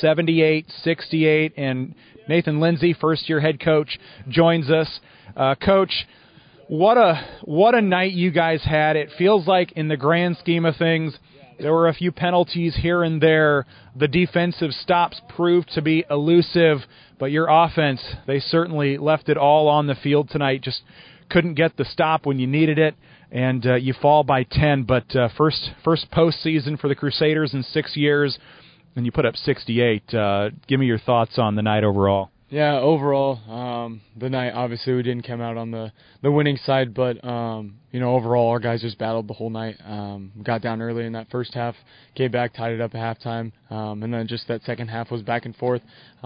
78-68, and Nathan Lindsay, first-year head coach, joins us. Coach, what a night you guys had. It feels like in the grand scheme of things, there were a few penalties here and there. The defensive stops proved to be elusive, but your offense, they certainly left it all on the field tonight. Just couldn't get the stop when you needed it, and you fall by 10. But first postseason for the Crusaders in 6 years, and you put up 68. Give me your thoughts on the night overall. Yeah, overall, the night, obviously we didn't come out on the winning side, but, overall our guys just battled the whole night. Got down early in that first half, came back, tied it up at halftime, and then just that second half was back and forth.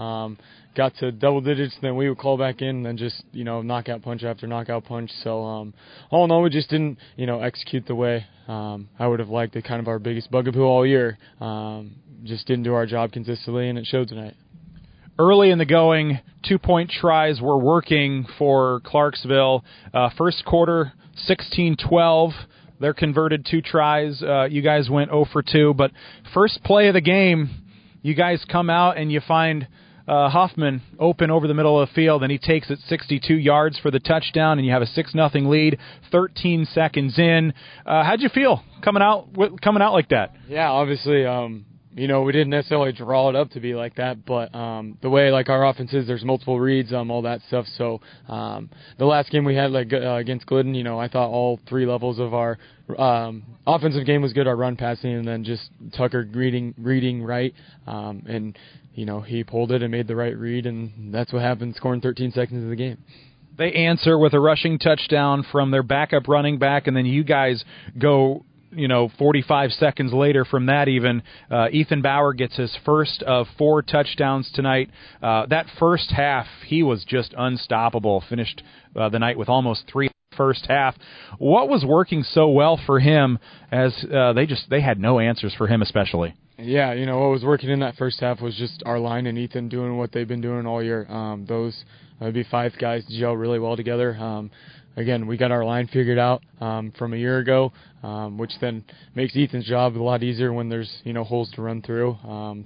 Got to double digits, then we would call back in, and then just, knockout punch after knockout punch. So, all in all, we just didn't, execute the way I would have liked. It kind of our biggest bugaboo all year. Just didn't do our job consistently, and it showed tonight. Early in the going, 2-point tries were working for Clarksville. First quarter, 16-12. They're converted 2 tries. You guys went 0 for 2. But first play of the game, you guys come out and you find Hoffman open over the middle of the field, and he takes it 62 yards for the touchdown, and you have a 6-0 lead, 13 seconds in. How'd you feel coming out like that? Yeah, obviously, we didn't necessarily draw it up to be like that, but the way our offense is, there's multiple reads, all that stuff. So the last game we had against Glidden, I thought all 3 levels of our offensive game was good. Our run, passing, and then just Tucker reading right, and he pulled it and made the right read, and that's what happened, scoring 13 seconds into the game. They answer with a rushing touchdown from their backup running back, and then you guys go 45 seconds later from that even, Ethan Bauer gets his first of 4 touchdowns tonight. That first half, he was just unstoppable. Finished the night with almost 3 first half. What was working so well for him as they had no answers for him especially? Yeah, what was working in that first half was just our line and Ethan doing what they've been doing all year. Those would be 5 guys gel really well together. Again, we got our line figured out from a year ago, which then makes Ethan's job a lot easier when there's, holes to run through.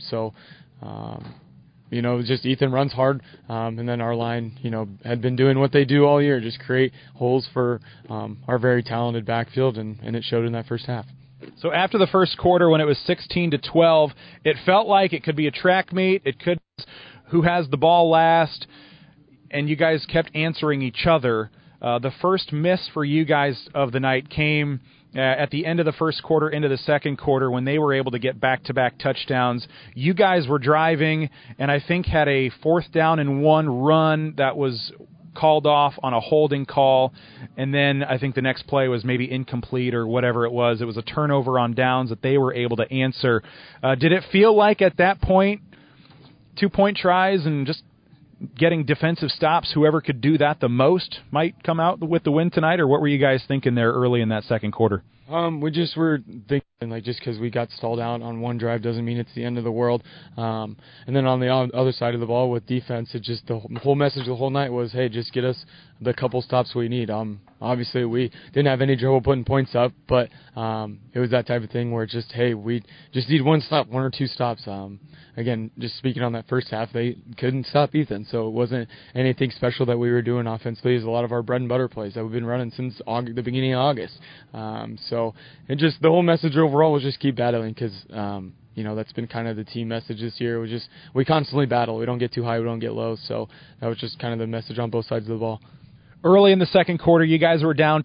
Just Ethan runs hard, and then our line, had been doing what they do all year, just create holes for our very talented backfield, and it showed in that first half. So after the first quarter, when it was 16-12, it felt like it could be a track meet. It could who has the ball last, and you guys kept answering each other. The first miss for you guys of the night came at the end of the first quarter into the second quarter when they were able to get back-to-back touchdowns. You guys were driving and I think had a 4th down and 1 run that was called off on a holding call, and then I think the next play was maybe incomplete or whatever it was. It was a turnover on downs that they were able to answer. Did it feel like at that point 2-point tries and just getting defensive stops, whoever could do that the most might come out with the win tonight, or what were you guys thinking there early in that second quarter? We just were thinking, just because we got stalled out on one drive doesn't mean it's the end of the world. And then on the other side of the ball with defense, it just the whole message the whole night was, hey, just get us the couple stops we need. Obviously, we didn't have any trouble putting points up, but it was that type of thing where it's just, hey, we just need 1 stop, 1 or 2 stops. Again, just speaking on that first half, they couldn't stop Ethan, so it wasn't anything special that we were doing offensively. It was a lot of our bread and butter plays that we've been running since the beginning of August. So it just the whole message overall was just keep battling because that's been kind of the team message this year. We constantly battle. We don't get too high, we don't get low. So that was just kind of the message on both sides of the ball. Early in the second quarter, you guys were down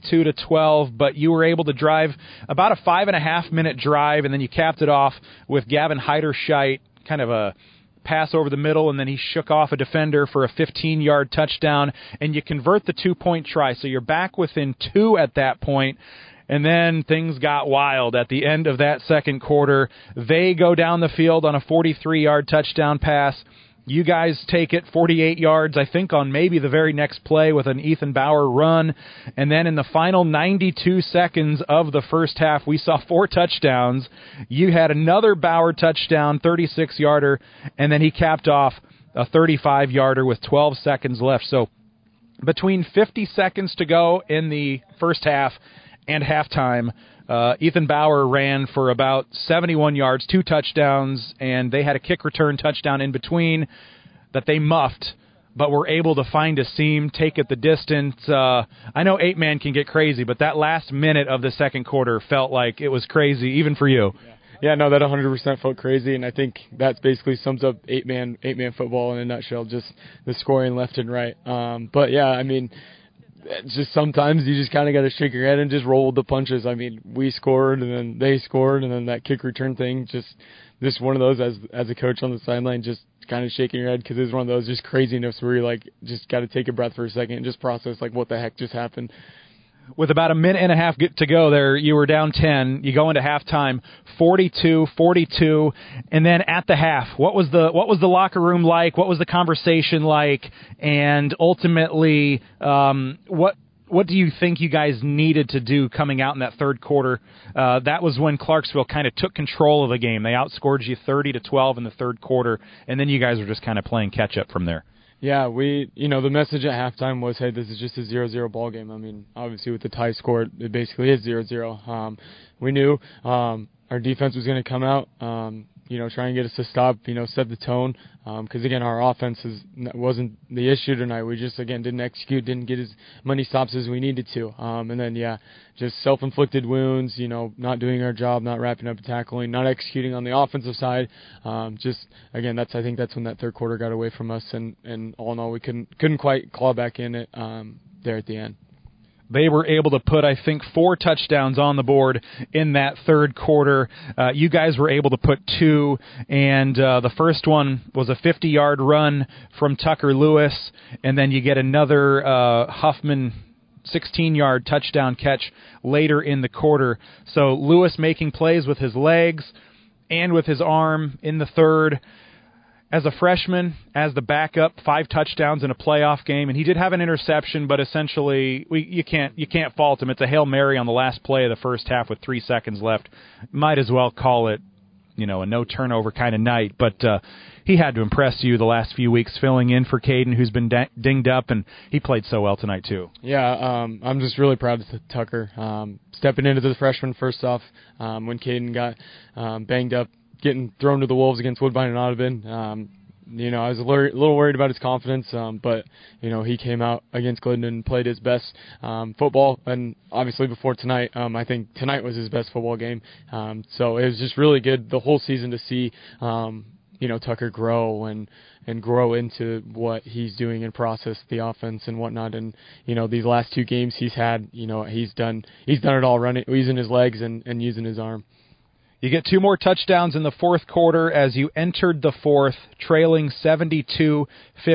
22-12, but you were able to drive about a 5.5-minute drive, and then you capped it off with Gavin Heiderscheit, kind of a pass over the middle, and then he shook off a defender for a 15-yard touchdown, and you convert the 2-point try. So you're back within 2 at that point. And then things got wild at the end of that second quarter. They go down the field on a 43-yard touchdown pass. You guys take it 48 yards, I think, on maybe the very next play with an Ethan Bauer run. And then in the final 92 seconds of the first half, we saw 4 touchdowns. You had another Bauer touchdown, 36-yarder, and then he capped off a 35-yarder with 12 seconds left. So between 50 seconds to go in the first half and halftime, Ethan Bauer ran for about 71 yards, 2 touchdowns, and they had a kick return touchdown in between that they muffed, but were able to find a seam, take it the distance. I know 8-man can get crazy, but that last minute of the second quarter felt like it was crazy, even for you. Yeah, no, that 100% felt crazy, and I think that basically sums up 8-man football in a nutshell, just the scoring left and right. But, yeah, I mean, just sometimes you just kind of got to shake your head and just roll with the punches. I mean, we scored, and then they scored, and then that kick return thing, just one of those as a coach on the sideline, just kind of shaking your head because it was one of those just craziness where you just got to take a breath for a second and just process what the heck just happened. With about a minute and a half to go there, you were down 10. You go into halftime, 42-42, and then at the half, what was the locker room like? What was the conversation like? And ultimately, what do you think you guys needed to do coming out in that third quarter? That was when Clarksville kind of took control of the game. They outscored you 30-12 in the third quarter, and then you guys were just kind of playing catch up from there. Yeah, the message at halftime was, hey, this is just a 0-0 ball game. I mean, obviously with the tie score, it basically is 0-0. We knew our defense was going to come out, try and get us to stop, set the tone. Because, again, our offense wasn't the issue tonight. We just, again, didn't execute, didn't get as many stops as we needed to. And then, just self-inflicted wounds, not doing our job, not wrapping up tackling, not executing on the offensive side. Again, I think that's when that third quarter got away from us. And all in all, we couldn't quite claw back in it there at the end. They were able to put, I think, 4 touchdowns on the board in that third quarter. You guys were able to put 2, and the first one was a 50-yard run from Tucker Lewis, and then you get another Huffman 16-yard touchdown catch later in the quarter. So Lewis making plays with his legs and with his arm in the third. As a freshman, as the backup, 5 touchdowns in a playoff game, and he did have an interception, but essentially you can't fault him. It's a Hail Mary on the last play of the first half with 3 seconds left. Might as well call it, a no-turnover kind of night, but he had to impress you the last few weeks filling in for Caden, who's been dinged up, and he played so well tonight too. Yeah, I'm just really proud of Tucker. Stepping into the freshman first off, when Caden got banged up, getting thrown to the wolves against Woodbine and Audubon. I was a little worried about his confidence, but, he came out against Glidden and played his best football. And obviously before tonight, I think tonight was his best football game. So it was just really good the whole season to see, Tucker grow and grow into what he's doing and process the offense and whatnot. And, these last 2 games he's had, he's done it all, using his legs and using his arm. You get 2 more touchdowns in the fourth quarter as you entered the fourth, trailing 72-54.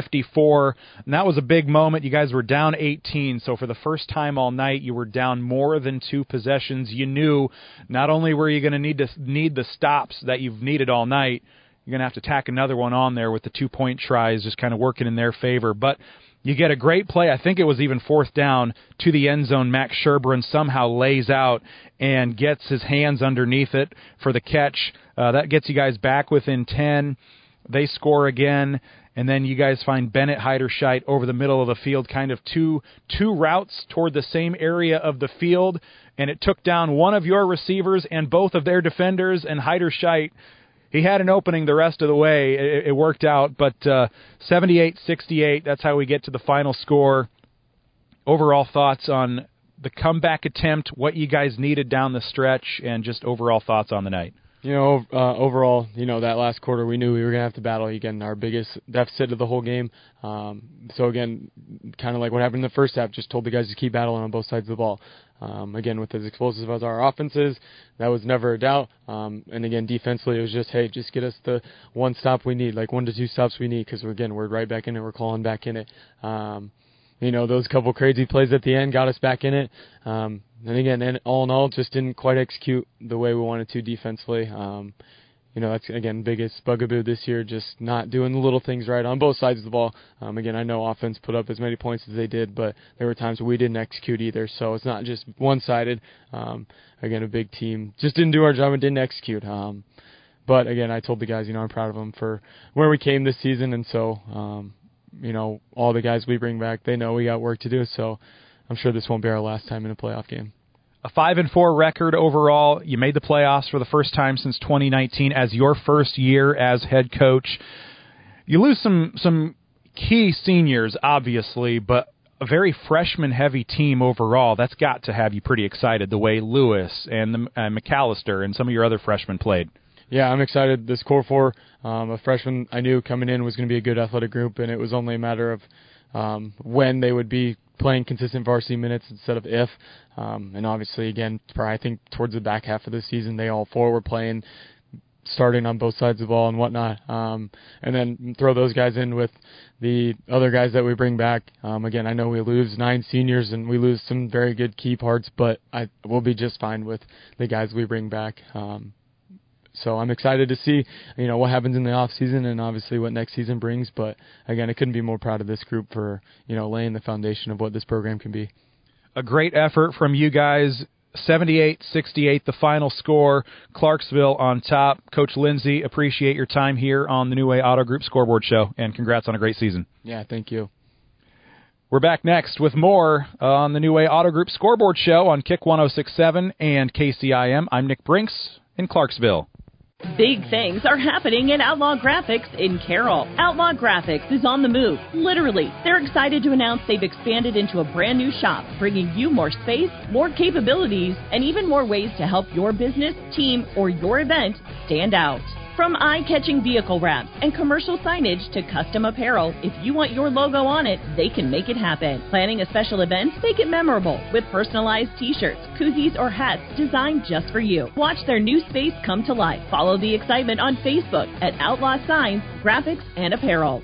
And that was a big moment. You guys were down 18, so for the first time all night, you were down more than 2 possessions. You knew not only were you going to need the stops that you've needed all night, you're going to have to tack another one on there with the 2-point tries just kind of working in their favor. But you get a great play. I think it was even 4th down to the end zone. Max Sherburne somehow lays out and gets his hands underneath it for the catch. That gets you guys back within 10. They score again, and then you guys find Bennett Heiderscheit over the middle of the field, kind of two routes toward the same area of the field, and it took down one of your receivers and both of their defenders, and Heiderscheit, he had an opening the rest of the way. It worked out, but 78-68, that's how we get to the final score. Overall thoughts on the comeback attempt, what you guys needed down the stretch, and just overall thoughts on the night. Overall, that last quarter we knew we were going to have to battle again, our biggest deficit of the whole game. So again, kind of like what happened in the first half, just told the guys to keep battling on both sides of the ball. Again, with as explosive as our offense is, that was never a doubt. And again, defensively, it was just, hey, just get us the 1 stop we need, like 1 to 2 stops we need, because again, we're right back in it, we're calling back in it. Those couple crazy plays at the end got us back in it. And again, all in all, just didn't quite execute the way we wanted to defensively. That's, again, biggest bugaboo this year, just not doing the little things right on both sides of the ball. Again, I know offense put up as many points as they did, but there were times where we didn't execute either. So it's not just one-sided. Again, a big team just didn't do our job and didn't execute. But, again, I told the guys, I'm proud of them for where we came this season. And so, all the guys we bring back, they know we got work to do. So I'm sure this won't be our last time in a playoff game. A 5-4 record overall. You made the playoffs for the first time since 2019 as your first year as head coach. You lose some key seniors, obviously, but a very freshman-heavy team overall. That's got to have you pretty excited, the way Lewis and McAllister and some of your other freshmen played. Yeah, I'm excited. This core 4, a freshman I knew coming in was going to be a good athletic group, and it was only a matter of when they would be playing consistent varsity minutes instead of if. And obviously, again, I think towards the back half of the season, they all 4 were playing, starting on both sides of the ball and whatnot. And then throw those guys in with the other guys that we bring back. Again, I know we lose 9 seniors and we lose some very good key parts, but we'll be just fine with the guys we bring back. So I'm excited to see, what happens in the off season and obviously what next season brings. But again, I couldn't be more proud of this group for, laying the foundation of what this program can be. A great effort from you guys. 78-68, the final score. Clarksville on top. Coach Lindsay, appreciate your time here on the New Way Auto Group Scoreboard Show, and congrats on a great season. Yeah, thank you. We're back next with more on the New Way Auto Group Scoreboard Show on Kick 106.7 and KCIM. I'm Nick Brinks in Clarksville. Big things are happening at Outlaw Graphics in Carroll. Outlaw Graphics is on the move, literally. They're excited to announce they've expanded into a brand new shop, bringing you more space, more capabilities, and even more ways to help your business, team, or your event stand out. From eye-catching vehicle wraps and commercial signage to custom apparel, if you want your logo on it, they can make it happen. Planning a special event? Make it memorable with personalized t-shirts, koozies, or hats designed just for you. Watch their new space come to life. Follow the excitement on Facebook at Outlaw Signs, Graphics, and Apparel.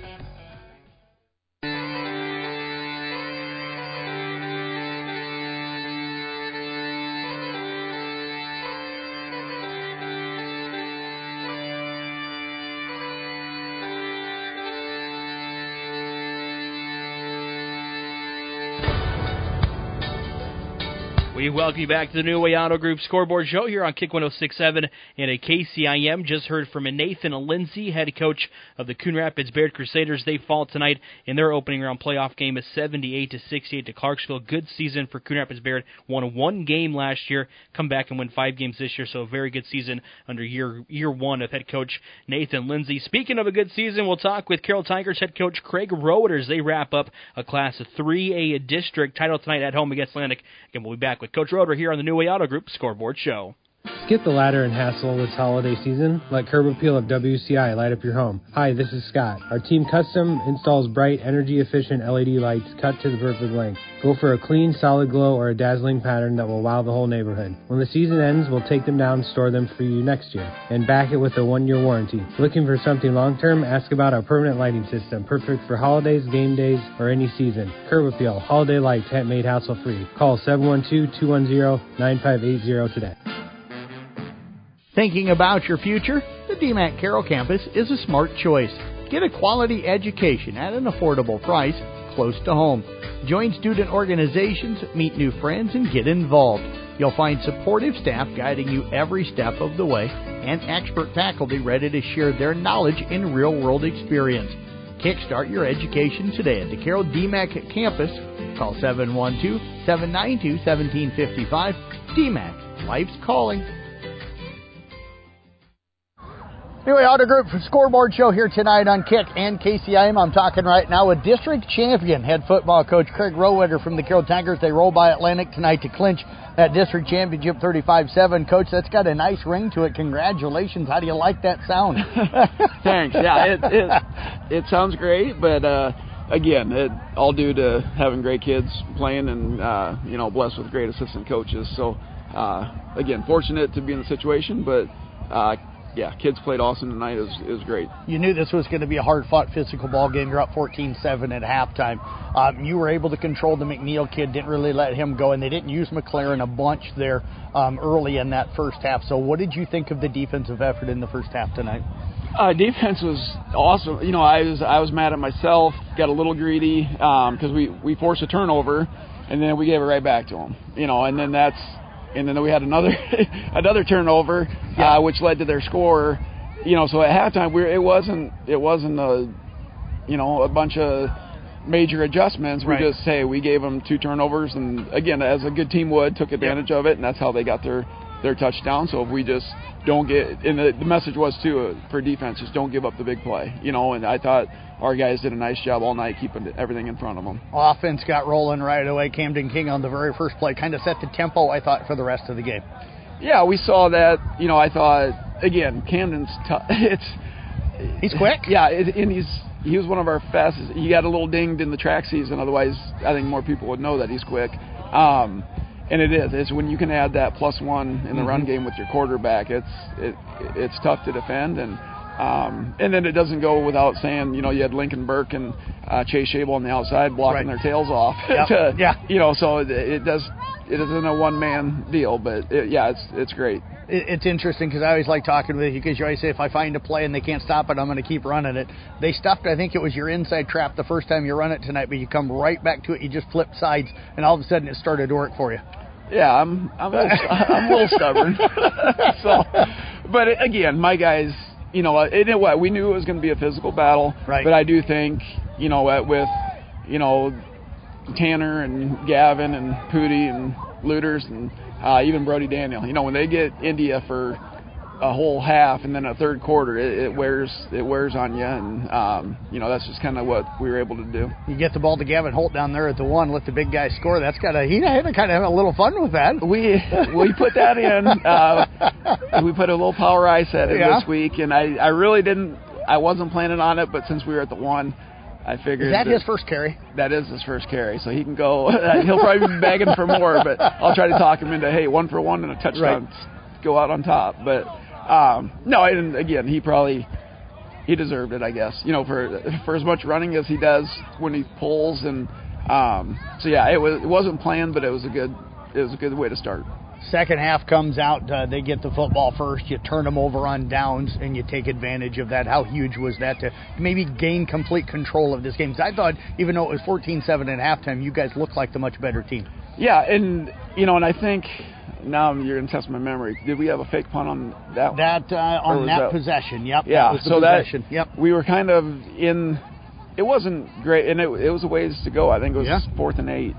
We welcome you back to the New Way Auto Group Scoreboard Show here on Kick 106.7 and a KCIM. Just heard from Nathan Lindsay, head coach of the Coon Rapids Bayard Crusaders. They fall tonight in their opening round playoff game, a 78-68 to Clarksville. Good season for Coon Rapids Bayard. Won one game last year, come back and win 5 games this year, so a very good season under year one of head coach Nathan Lindsay. Speaking of a good season, we'll talk with Carroll Tigers head coach Craig Roeder. They wrap up a Class of 3A district title tonight at home against Atlantic. Again, we'll be back with Coach Roeder here on the New Way Auto Group Scoreboard Show. Skip the ladder and hassle this holiday season. Let Curb Appeal of WCI light up your home. Hi, this is Scott. Our team custom installs bright, energy-efficient LED lights cut to the perfect length. Go for a clean, solid glow or a dazzling pattern that will wow the whole neighborhood. When the season ends, we'll take them down and store them for you next year, and back it with a 1-year warranty. Looking for something long-term? Ask about our permanent lighting system, perfect for holidays, game days, or any season. Curb Appeal, holiday lights made hassle-free. Call 712-210-9580 today. Thinking about your future? The DMAC Carroll campus is a smart choice. Get a quality education at an affordable price close to home. Join student organizations, meet new friends, and get involved. You'll find supportive staff guiding you every step of the way and expert faculty ready to share their knowledge in real-world experience. Kickstart your education today at the Carroll DMAC campus. Call 712-792-1755. DMAC, life's calling. Anyway, Auto Group Scoreboard Show here tonight on Kick and KCIM. I'm talking right now with district champion head football coach Craig Roeder from the Carroll Tigers. They roll by Atlantic tonight to clinch that district championship 35-7. Coach, that's got a nice ring to it. Congratulations. How do you like that sound? Thanks. Yeah, it sounds great, but again, all due to having great kids playing and blessed with great assistant coaches. So again, fortunate to be in the situation, but yeah, kids played awesome tonight. It was great. You knew this was going to be a hard-fought physical ball game. You're up 14-7 at halftime. You were able to control the McNeil kid, didn't really let him go, and they didn't use McLaren a bunch there early in that first half. So what did you think of the defensive effort in the first half tonight? Defense was awesome. I was mad at myself, got a little greedy because we forced a turnover, and then we gave it right back to them. And then we had another turnover, which led to their score. So at halftime, it wasn't a bunch of major adjustments. We just we gave them 2 turnovers, and again, as a good team would, took advantage of it, and that's how they got their touchdown. So if we just don't get, and the message was too for defense, just don't give up the big play. And I thought our guys did a nice job all night keeping everything in front of them. Offense got rolling right away. Camden King on the very first play kind of set the tempo, I thought, for the rest of the game. Yeah, we saw that. I thought, again, Camden's tough. He's quick. Yeah, and he was one of our fastest. He got a little dinged in the track season. Otherwise, I think more people would know that he's quick. And it's when you can add that +1 in the run game with your quarterback, it's tough to defend. And then it doesn't go without saying, you had Lincoln Burke and Chase Shable on the outside blocking their tails off. Yep. So it isn't a one-man deal, but it's great. It's interesting because I always like talking with you because you always say if I find a play and they can't stop it, I'm going to keep running it. They stuffed, I think it was your inside trap the first time you run it tonight, but you come right back to it, you just flip sides, and all of a sudden it started to work for you. Yeah, I'm a little stubborn. But again, my guys, we knew it was going to be a physical battle. Right. But I do think, with Tanner and Gavin and Pooty and Looters and even Brody Daniel, when they get India for a whole half and then a third quarter, it wears on you, and that's just kind of what we were able to do. You get the ball to Gavin Holt down there at the 1, let the big guy score. He had to kind of have a little fun with that. We put that in. We put a little power ice at it this week, and I really didn't. I wasn't planning on it, but since we were at the 1, I figured. Is that his first carry? That is his first carry, so he can go. He'll probably be begging for more, but I'll try to talk him into 1 for 1 and a touchdown, go out on top. But no, and again, he deserved it, I guess. For as much running as he does when he pulls, and it wasn't planned, but it was a good way to start. Second half comes out, they get the football first, you turn them over on downs, and you take advantage of that. How huge was that to maybe gain complete control of this game? Because I thought, even though it was 14-7 at halftime, you guys looked like the much better team. Yeah, and and I think now you're going to test my memory. Did we have a fake punt on that? On that possession. Yep. Yeah. That was the so possession. Yep. We were kind of in. It wasn't great, and it was a ways to go. I think it was 4th and 8.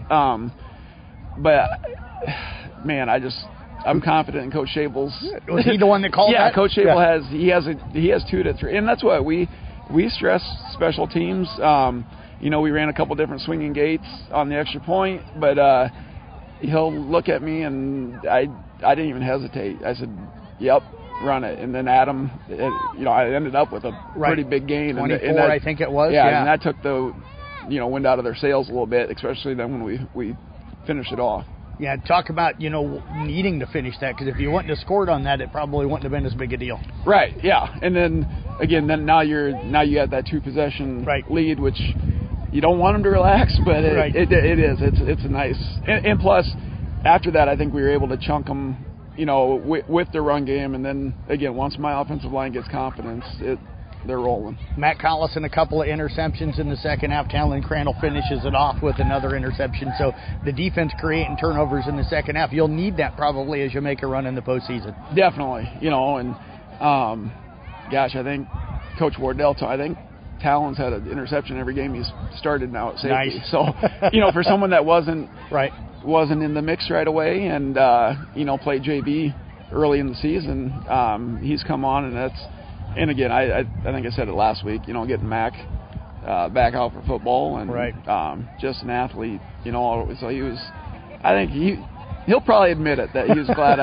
But man, I'm confident in Coach Shable's. Was he the one that called that? Yeah, Coach Shable has 2 to 3, and that's what we stress special teams. We ran a couple different swinging gates on the extra point, but he'll look at me, and I didn't even hesitate. I said, "Yep, run it." And then Adam, I ended up with a pretty big gain. 24, and that, I think it was. Yeah, and that took the wind out of their sails a little bit, especially then when we finished it off. Yeah, talk about, needing to finish that, because if you wouldn't have scored on that, it probably wouldn't have been as big a deal. Right, yeah. And then, again, now you got that 2-possession lead, which you don't want them to relax, but it is. It's a nice. And plus, after that, I think we were able to chunk them, with the run game. And then, again, once my offensive line gets confidence, they're rolling. Matt Collison, a couple of interceptions in the second half. Talon Crandall finishes it off with another interception. So the defense creating turnovers in the second half. You'll need that probably as you make a run in the postseason. Definitely, and I think Coach Wardell, I think Talon's had an interception every game he's started now at safety. Nice. So, for someone that wasn't in the mix right away and played JV early in the season, he's come on, and that's. And again, I think I said it last week. Getting Mac back out for football and just an athlete. So he was. I think he'll probably admit it that he was glad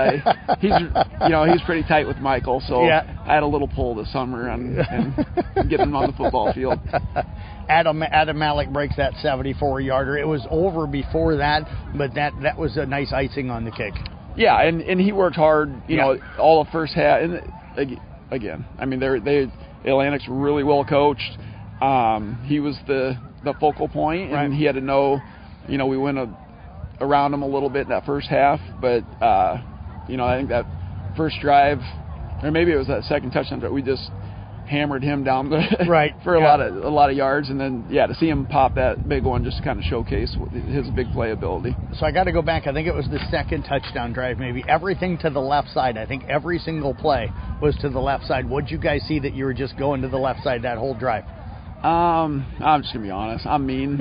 he's pretty tight with Michael. So I had a little pull this summer and getting him on the football field. Adam Malik breaks that 74-yarder. It was over before that, but that was a nice icing on the cake. Yeah, and he worked hard. All the first half and. Again, I mean, Atlantic's really well coached. He was the focal point, and he had to know, we went around him a little bit in that first half. But, I think that first drive, or maybe it was that second touchdown drive, we just hammered him down for a lot of yards, and then to see him pop that big one just to kind of showcase his big playability. So I got to go back. I think it was the second touchdown drive, maybe everything to the left side. I think every single play was to the left side. What'd you guys see that you were just going to the left side that whole drive? I'm just gonna be honest. I'm mean.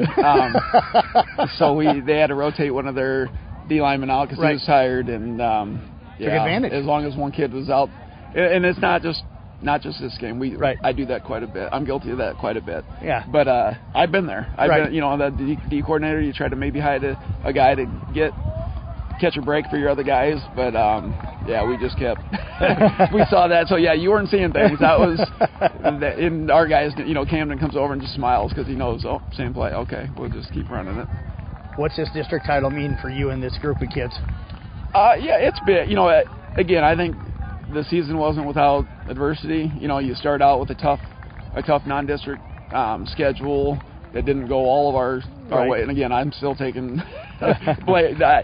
So they had to rotate one of their D linemen out because he was tired, and took advantage. As long as one kid was out, and it's not just this game. I do that quite a bit. I'm guilty of that quite a bit. Yeah. But I've been there. I've been, the D coordinator. You try to maybe hide a guy to catch a break for your other guys. But we just kept. We saw that. So you weren't seeing things. That was. And our guys, Camden comes over and just smiles because he knows. Oh, same play. Okay, we'll just keep running it. What's this district title mean for you and this group of kids? It's big. Again, I think. The season wasn't without adversity. You start out with a tough non-district schedule that didn't go all of our way. And again, I'm still taking play that.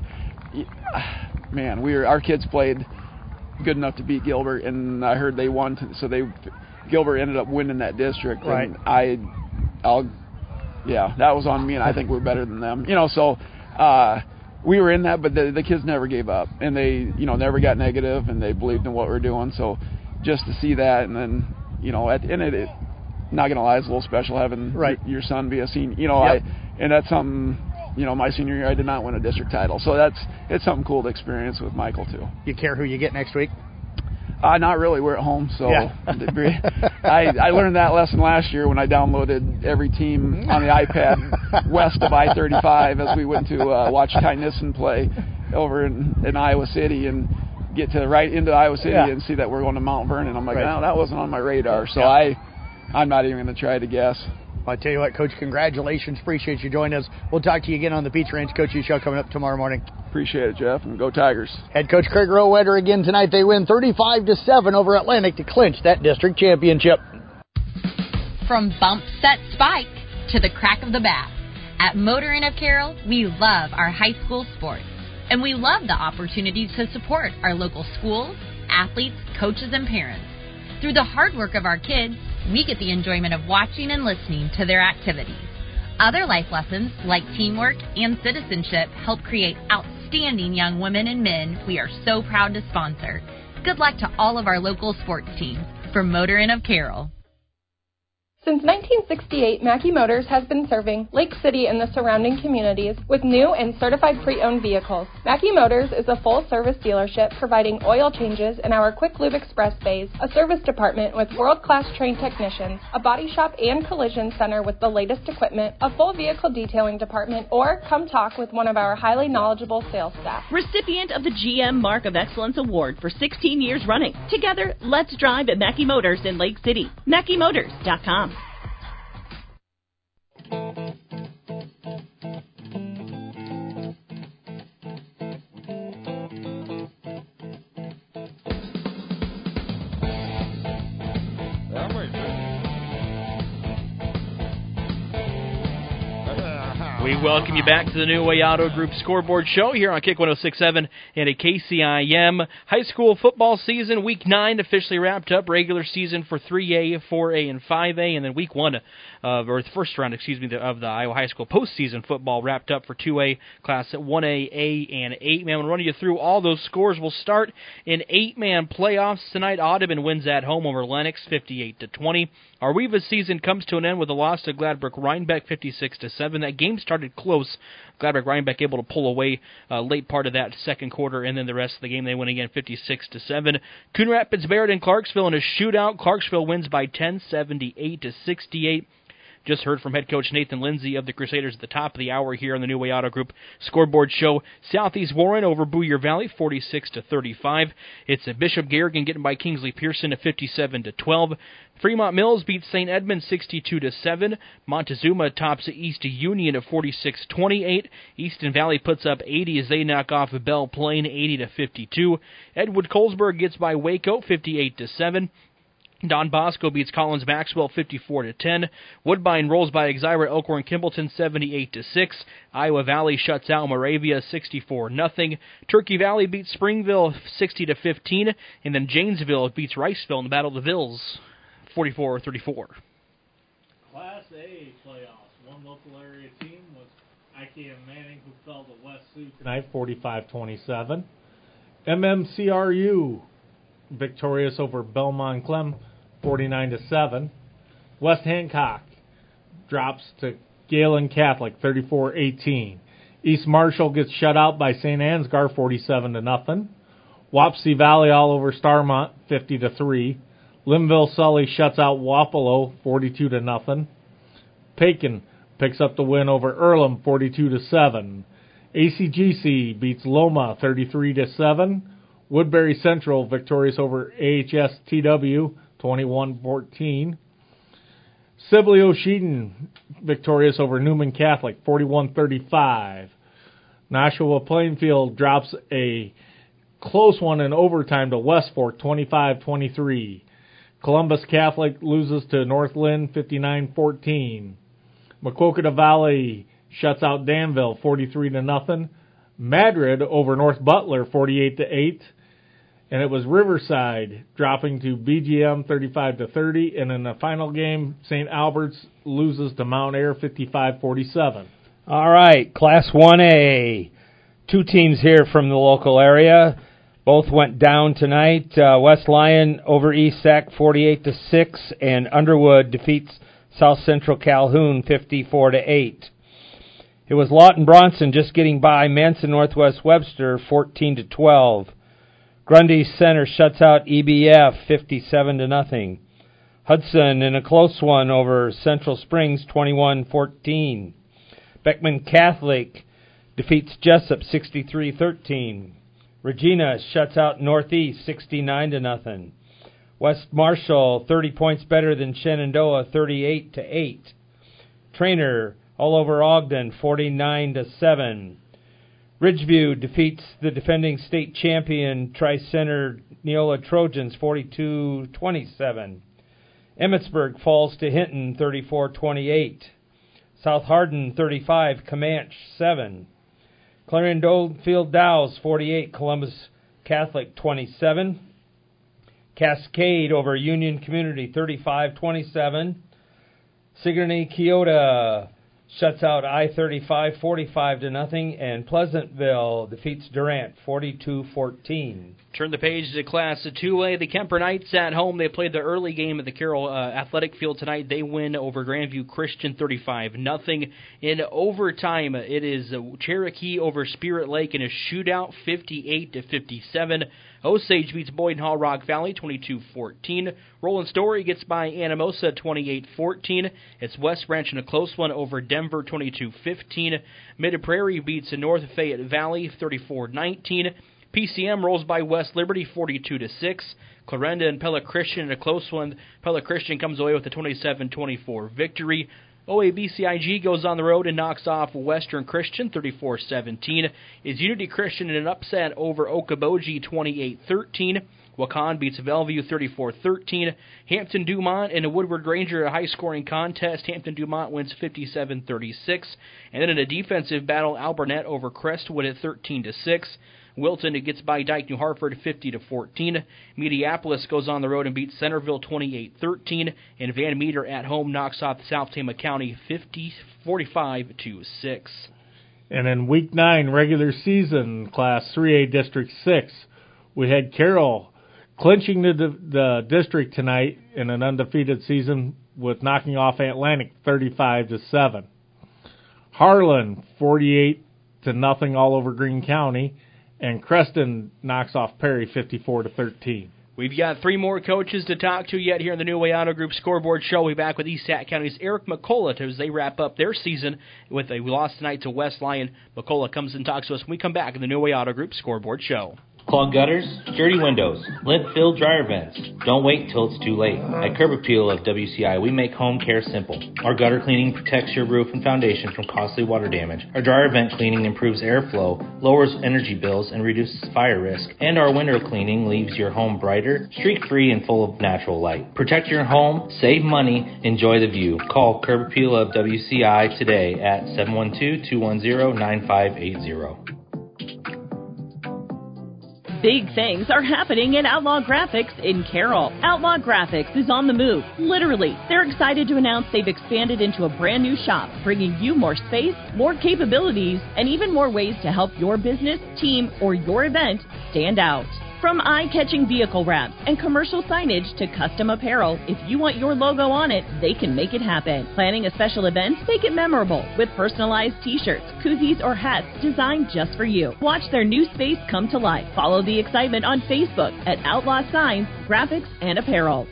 Man, our kids played good enough to beat Gilbert, and I heard they won. Gilbert ended up winning that district. Right. And that was on me, and I think we're better than them. We were in that, but the kids never gave up, and they, never got negative, and they believed in what we were doing. So, just to see that, and then, at the end of it, not gonna lie, it's a little special having your son be a senior. And that's something. My senior year, I did not win a district title, so it's something cool to experience with Michael too. You care who you get next week? Not really. We're at home, so I learned that lesson last year when I downloaded every team on the iPad west of I-35 as we went to watch Kai Nissen play over in Iowa City and get to right into Iowa City and see that we're going to Mount Vernon. I'm like, no, that wasn't on my radar, so I'm not even going to try to guess. Well, I tell you what, Coach, congratulations. Appreciate you joining us. We'll talk to you again on the Peach Ranch Coaches Show coming up tomorrow morning. Appreciate it, Jeff, and go Tigers. Head coach Craig Rowetter again tonight. They win 35-7 over Atlantic to clinch that district championship. From bump, set, spike to the crack of the bat, at Motor Inn of Carroll, we love our high school sports, and we love the opportunity to support our local schools, athletes, coaches, and parents. Through the hard work of our kids, we get the enjoyment of watching and listening to their activities. Other life lessons, like teamwork and citizenship, help create outstanding young women and men we are so proud to sponsor. Good luck to all of our local sports teams. From Motor Inn of Carroll. Since 1968, Mackey Motors has been serving Lake City and the surrounding communities with new and certified pre-owned vehicles. Mackey Motors is a full-service dealership providing oil changes in our Quick Lube Express bays, a service department with world-class trained technicians, a body shop and collision center with the latest equipment, a full vehicle detailing department, or come talk with one of our highly knowledgeable sales staff. Recipient of the GM Mark of Excellence Award for 16 years running. Together, let's drive at Mackey Motors in Lake City. MackeyMotors.com. We welcome you back to the New Way Auto Group Scoreboard Show here on Kick 106.7 and at KCIM. High school football season, Week 9 officially wrapped up. Regular season for 3A, 4A, and 5A, and then Week 1, or the first round, of the Iowa High School postseason football wrapped up for 2A, Class 1A, A, and 8-man. We'll run you through all those scores. We'll start in 8-man playoffs tonight. Audubon wins at home over Lennox, 58-20. Our Weavis season comes to an end with a loss to Gladbrook-Rhinebeck, 56-7. That game started close. Gladbrook-Rhinebeck able to pull away late part of that second quarter, and then the rest of the game they win again, 56-7. Coon Rapids-Barrett and Clarksville in a shootout. Clarksville wins by 10, 78-68. Just heard from head coach Nathan Lindsay of the Crusaders at the top of the hour here on the New Way Auto Group Scoreboard Show. Southeast Warren over Boyer Valley, 46-35. It's a Bishop Garrigan getting by Kingsley Pearson at 57-12. Fremont Mills beats St. Edmund 62-7. Montezuma tops East Union at 46-28. Easton Valley puts up 80 as they knock off Belle Plaine 80-52. Edward Colesburg gets by Waco 58-7. Don Bosco beats Collins Maxwell 54-10. Woodbine rolls by Exira Elkhorn Kimballton 78-6. Iowa Valley shuts out Moravia 64-0. Turkey Valley beats Springville 60-15, and then Janesville beats Riceville in the Battle of the Vills 44-34. Class A playoffs. One local area team was IKM Manning, who fell to West Sioux tonight 45-27. MMCRU victorious over Belmont Clem 49-7. West Hancock drops to Galen Catholic 34-18. East Marshall gets shut out by St. Ansgar 47-0. Wapsie Valley all over Starmont 50-3. Linville Sully shuts out Wapello 42-0. Pekin picks up the win over Earlham 42-7. ACGC beats Loma 33-7. Woodbury Central victorious over AHS-TW 21-14. Sibley O'Sheaton victorious over Newman Catholic 41-35. Nashua Plainfield drops a close one in overtime to West Fork 25-23. Columbus Catholic loses to North Lynn 59-14. Maquoketa Valley shuts out Danville 43-0. Madrid over North Butler 48-8. And it was Riverside dropping to BGM 35-30. And in the final game, St. Albert's loses to Mount Ayr 55-47. All right, Class 1A. Two teams here from the local area. Both went down tonight. West Lyon over East Sac 48-6. And Underwood defeats South Central Calhoun 54-8. It was Lawton Bronson just getting by Manson Northwest Webster 14-12. Grundy Center shuts out EBF 57-0. Hudson in a close one over Central Springs 21-14. Beckman Catholic defeats Jessup 63-13. Regina shuts out Northeast 69-0. West Marshall 30 points better than Shenandoah 38-8. Trainer all over Ogden 49-7. Ridgeview defeats the defending state champion Tri-Center Neola Trojans 42-27. Emmetsburg falls to Hinton 34-28. South Hardin 35, Comanche 7. Clarion Dolefield Dows 48, Columbus Catholic 27. Cascade over Union Community 35-27. Sigourney Keota shuts out I-35 45-0, and Pleasantville defeats Durant 42-14. Turn the page to Class 2A. The Kemper Knights at home. They played the early game at the Carroll Athletic Field tonight. They win over Grandview Christian 35-0. In overtime, it is Cherokee over Spirit Lake in a shootout 58-57. Osage beats Boyden Hall Rock Valley 22-14. Roland Story gets by Anamosa 28-14. It's West Branch in a close one over Denver 22-15. Mid-Prairie beats North Fayette Valley 34-19. PCM rolls by West Liberty 42-6. Clarinda and Pella Christian in a close one. Pella Christian comes away with a 27-24 victory. OABCIG goes on the road and knocks off Western Christian 34-17. Is Unity Christian in an upset over Okoboji 28-13. Wakan beats Bellevue 34-13. Hampton Dumont and a Woodward Ranger, a high-scoring contest. Hampton Dumont wins 57-36. And then in a defensive battle, Alburnett over Crestwood at 13-6. Wilton gets by Dike New Hartford 50-14. Mediapolis goes on the road and beats Centerville 28-13. And Van Meter at home knocks off South Tama County 45-6. And in Week 9, regular season, Class 3A District 6, we had Carroll clinching the district tonight in an undefeated season with knocking off Atlantic 35-7. Harlan 48-0 all over Greene County. And Creston knocks off Perry 54-13. We've got three more coaches to talk to yet here in the New Way Auto Group Scoreboard Show. We'll be back with East Sac County's Eric McCullough as they wrap up their season with a loss tonight to West Lyon. McCullough comes and talks to us when we come back in the New Way Auto Group Scoreboard Show. Clogged gutters, dirty windows, lint-filled dryer vents. Don't wait till it's too late. At Curb Appeal of WCI, we make home care simple. Our gutter cleaning protects your roof and foundation from costly water damage. Our dryer vent cleaning improves airflow, lowers energy bills, and reduces fire risk. And our window cleaning leaves your home brighter, streak-free, and full of natural light. Protect your home, save money, enjoy the view. Call Curb Appeal of WCI today at 712-210-9580. Big things are happening in Outlaw Graphics in Carroll. Outlaw Graphics is on the move, literally. They're excited to announce they've expanded into a brand new shop, bringing you more space, more capabilities, and even more ways to help your business, team, or your event stand out. From eye-catching vehicle wraps and commercial signage to custom apparel, if you want your logo on it, they can make it happen. Planning a special event? Make it memorable with personalized t-shirts, koozies, or hats designed just for you. Watch their new space come to life. Follow the excitement on Facebook at Outlaw Signs, Graphics, and Apparel.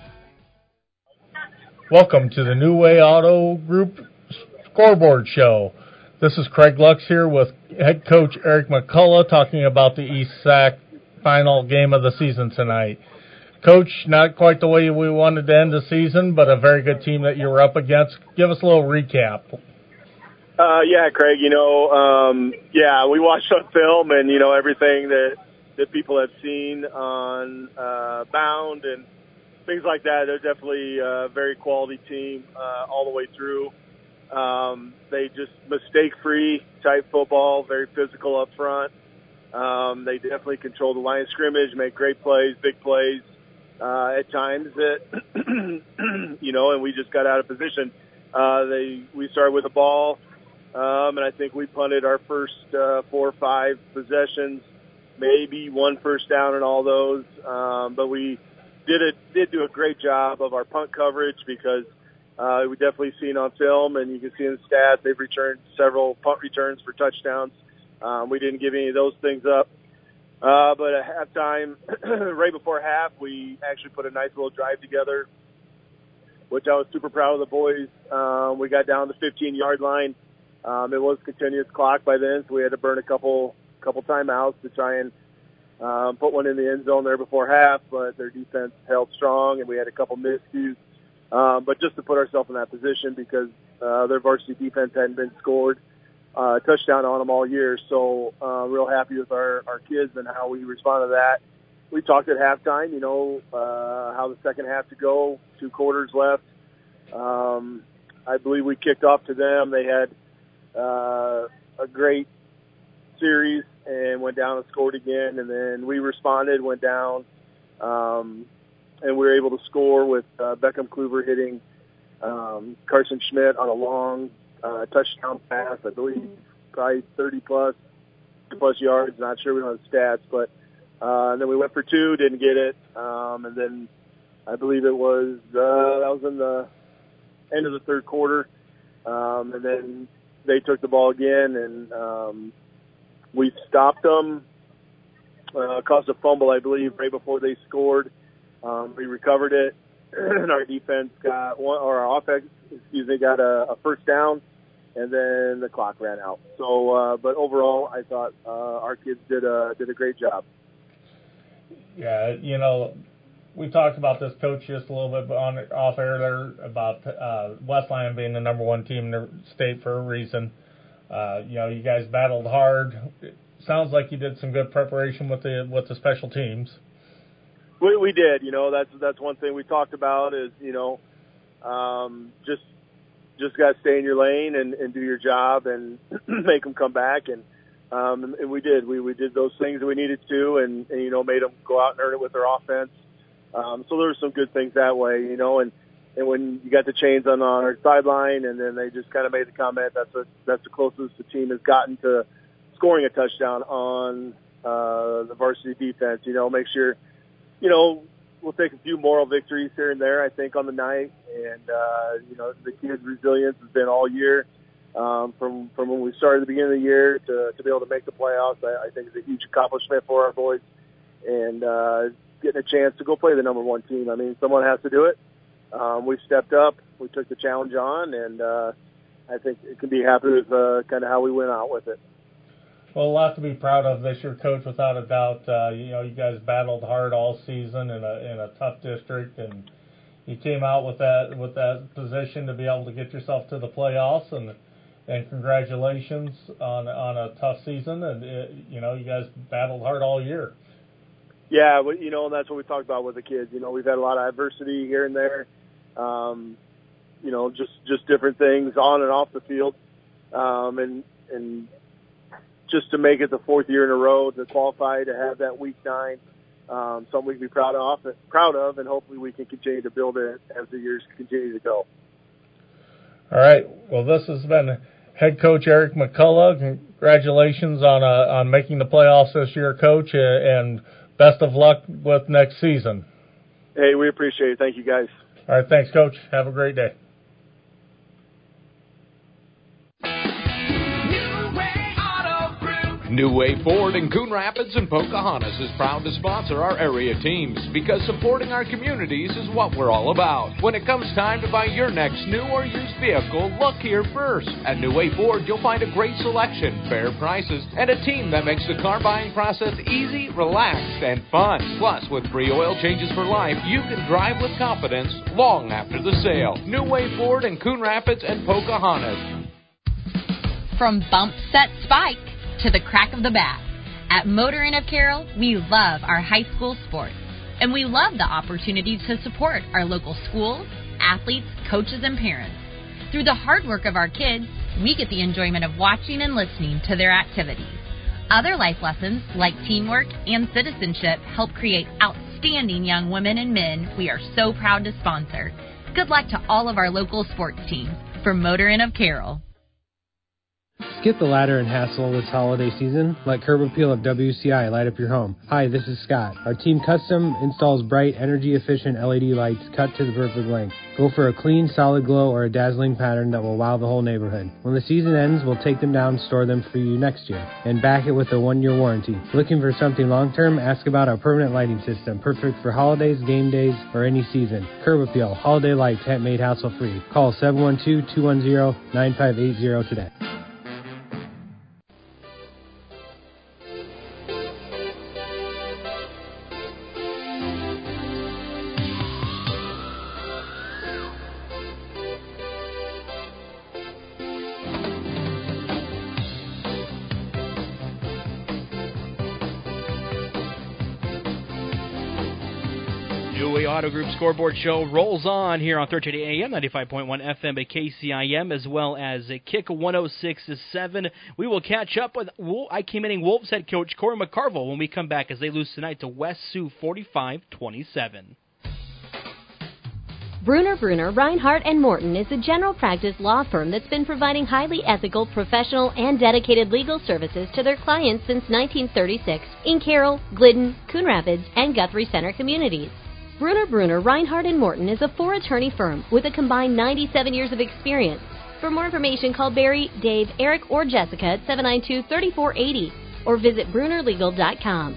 Welcome to the New Way Auto Group Scoreboard Show. This is Craig Lux here with head coach Eric McCullough talking about the East Sac final game of the season tonight. Coach, not quite the way we wanted to end the season, but a very good team that you were up against. Give us a little recap. Yeah, Craig, we watched on film and, everything that people have seen on Bound and things like that. They're definitely a very quality team all the way through. They just mistake-free type football, very physical up front. They definitely control the line of scrimmage, make great plays, big plays at times that, and we just got out of position. We started with the ball, and I think we punted our first 4 or 5 possessions, maybe 1 first down in all those. But we did do a great job of our punt coverage because we definitely seen on film, and you can see in the stats, they've returned several punt returns for touchdowns. We didn't give any of those things up. But at halftime, right before half, we actually put a nice little drive together, which I was super proud of the boys. We got down the 15-yard line. It was continuous clock by then, so we had to burn a couple timeouts to try and put one in the end zone there before half, but their defense held strong, and we had a couple miscues. But just to put ourselves in that position because their varsity defense hadn't been scored. Touchdown on them all year, so real happy with our kids and how we responded to that. We talked at halftime, how the second half to go, 2 quarters left. I believe we kicked off to them. They had a great series and went down and scored again, and then we responded, went down, and we were able to score with Beckham Kluver hitting Carson Schmidt on a long touchdown pass, I believe, probably 30-plus yards. Not sure, we don't have stats, but and then we went for 2, didn't get it, and then I believe it was that was in the end of the third quarter, and then they took the ball again, and we stopped them. Caused a fumble, I believe, right before they scored. We recovered it, and our defense got our offense, got a first down, and then the clock ran out. So, but overall, I thought our kids did a great job. Yeah, we talked about this, Coach, just a little bit off air there about Westland being the number 1 team in the state for a reason. You guys battled hard. It sounds like you did some good preparation with the special teams. We did. That's one thing we talked about is just got to stay in your lane and do your job and make them come back, and we did. We did those things that we needed to, and made them go out and earn it with their offense. So there were some good things that way, and when you got the chains on our sideline, and then they just kind of made the comment that's the closest the team has gotten to scoring a touchdown on the varsity defense. Make sure, we'll take a few moral victories here and there, I think, on the night, and the kids' resilience has been all year. From when we started at the beginning of the year to be able to make the playoffs, I think is a huge accomplishment for our boys, and getting a chance to go play the number 1 team. I mean, someone has to do it. We stepped up, we took the challenge on, and I think it can be happy with kind of how we went out with it. Well, a lot to be proud of this year, Coach, without a doubt. You guys battled hard all season in a tough district, and you came out with that position to be able to get yourself to the playoffs, and congratulations on a tough season. And you guys battled hard all year. Yeah, and that's what we talked about with the kids. We've had a lot of adversity here and there. Just different things on and off the field, and just to make it the 4th year in a row to qualify, to have that week 9, something we can be proud of, and hopefully we can continue to build it as the years continue to go. All right. Well, this has been head coach Eric McCullough. Congratulations on making the playoffs this year, Coach, and best of luck with next season. Hey, we appreciate it. Thank you, guys. All right. Thanks, Coach. Have a great day. New Way Ford in Coon Rapids and Pocahontas is proud to sponsor our area teams because supporting our communities is what we're all about. When it comes time to buy your next new or used vehicle, look here first. At New Way Ford, you'll find a great selection, fair prices, and a team that makes the car buying process easy, relaxed, and fun. Plus, with free oil changes for life, you can drive with confidence long after the sale. New Way Ford in Coon Rapids and Pocahontas. From bump, set, spike, to the crack of the bat. At Motor Inn of Carroll, we love our high school sports, and we love the opportunity to support our local schools, athletes, coaches, and parents. Through the hard work of our kids, we get the enjoyment of watching and listening to their activities. Other life lessons, like teamwork and citizenship, help create outstanding young women and men we are so proud to sponsor. Good luck to all of our local sports teams. From Motor Inn of Carroll. Skip the ladder and hassle this holiday season. Let Curb Appeal of WCI light up your home. Hi, this is Scott. Our team custom installs bright, energy-efficient LED lights cut to the perfect length. Go for a clean, solid glow or a dazzling pattern that will wow the whole neighborhood. When the season ends, we'll take them down and store them for you next year, and back it with a 1-year warranty. Looking for something long-term? Ask about our permanent lighting system, perfect for holidays, game days, or any season. Curb Appeal, holiday lights handmade hassle-free. Call 712-210-9580 today. Auto Group Scoreboard Show rolls on here on 1380 AM, 95.1 FM at KCIM, as well as Kick 106.7. We will catch up with IK Wolves head coach Corey McCarville when we come back as they lose tonight to West Sioux 45-27. Bruner, Reinhardt & Morton is a general practice law firm that's been providing highly ethical, professional, and dedicated legal services to their clients since 1936 in Carroll, Glidden, Coon Rapids, and Guthrie Center communities. Bruner, Reinhardt & Morton is a 4-attorney firm with a combined 97 years of experience. For more information, call Barry, Dave, Eric, or Jessica at 792-3480 or visit BrunerLegal.com.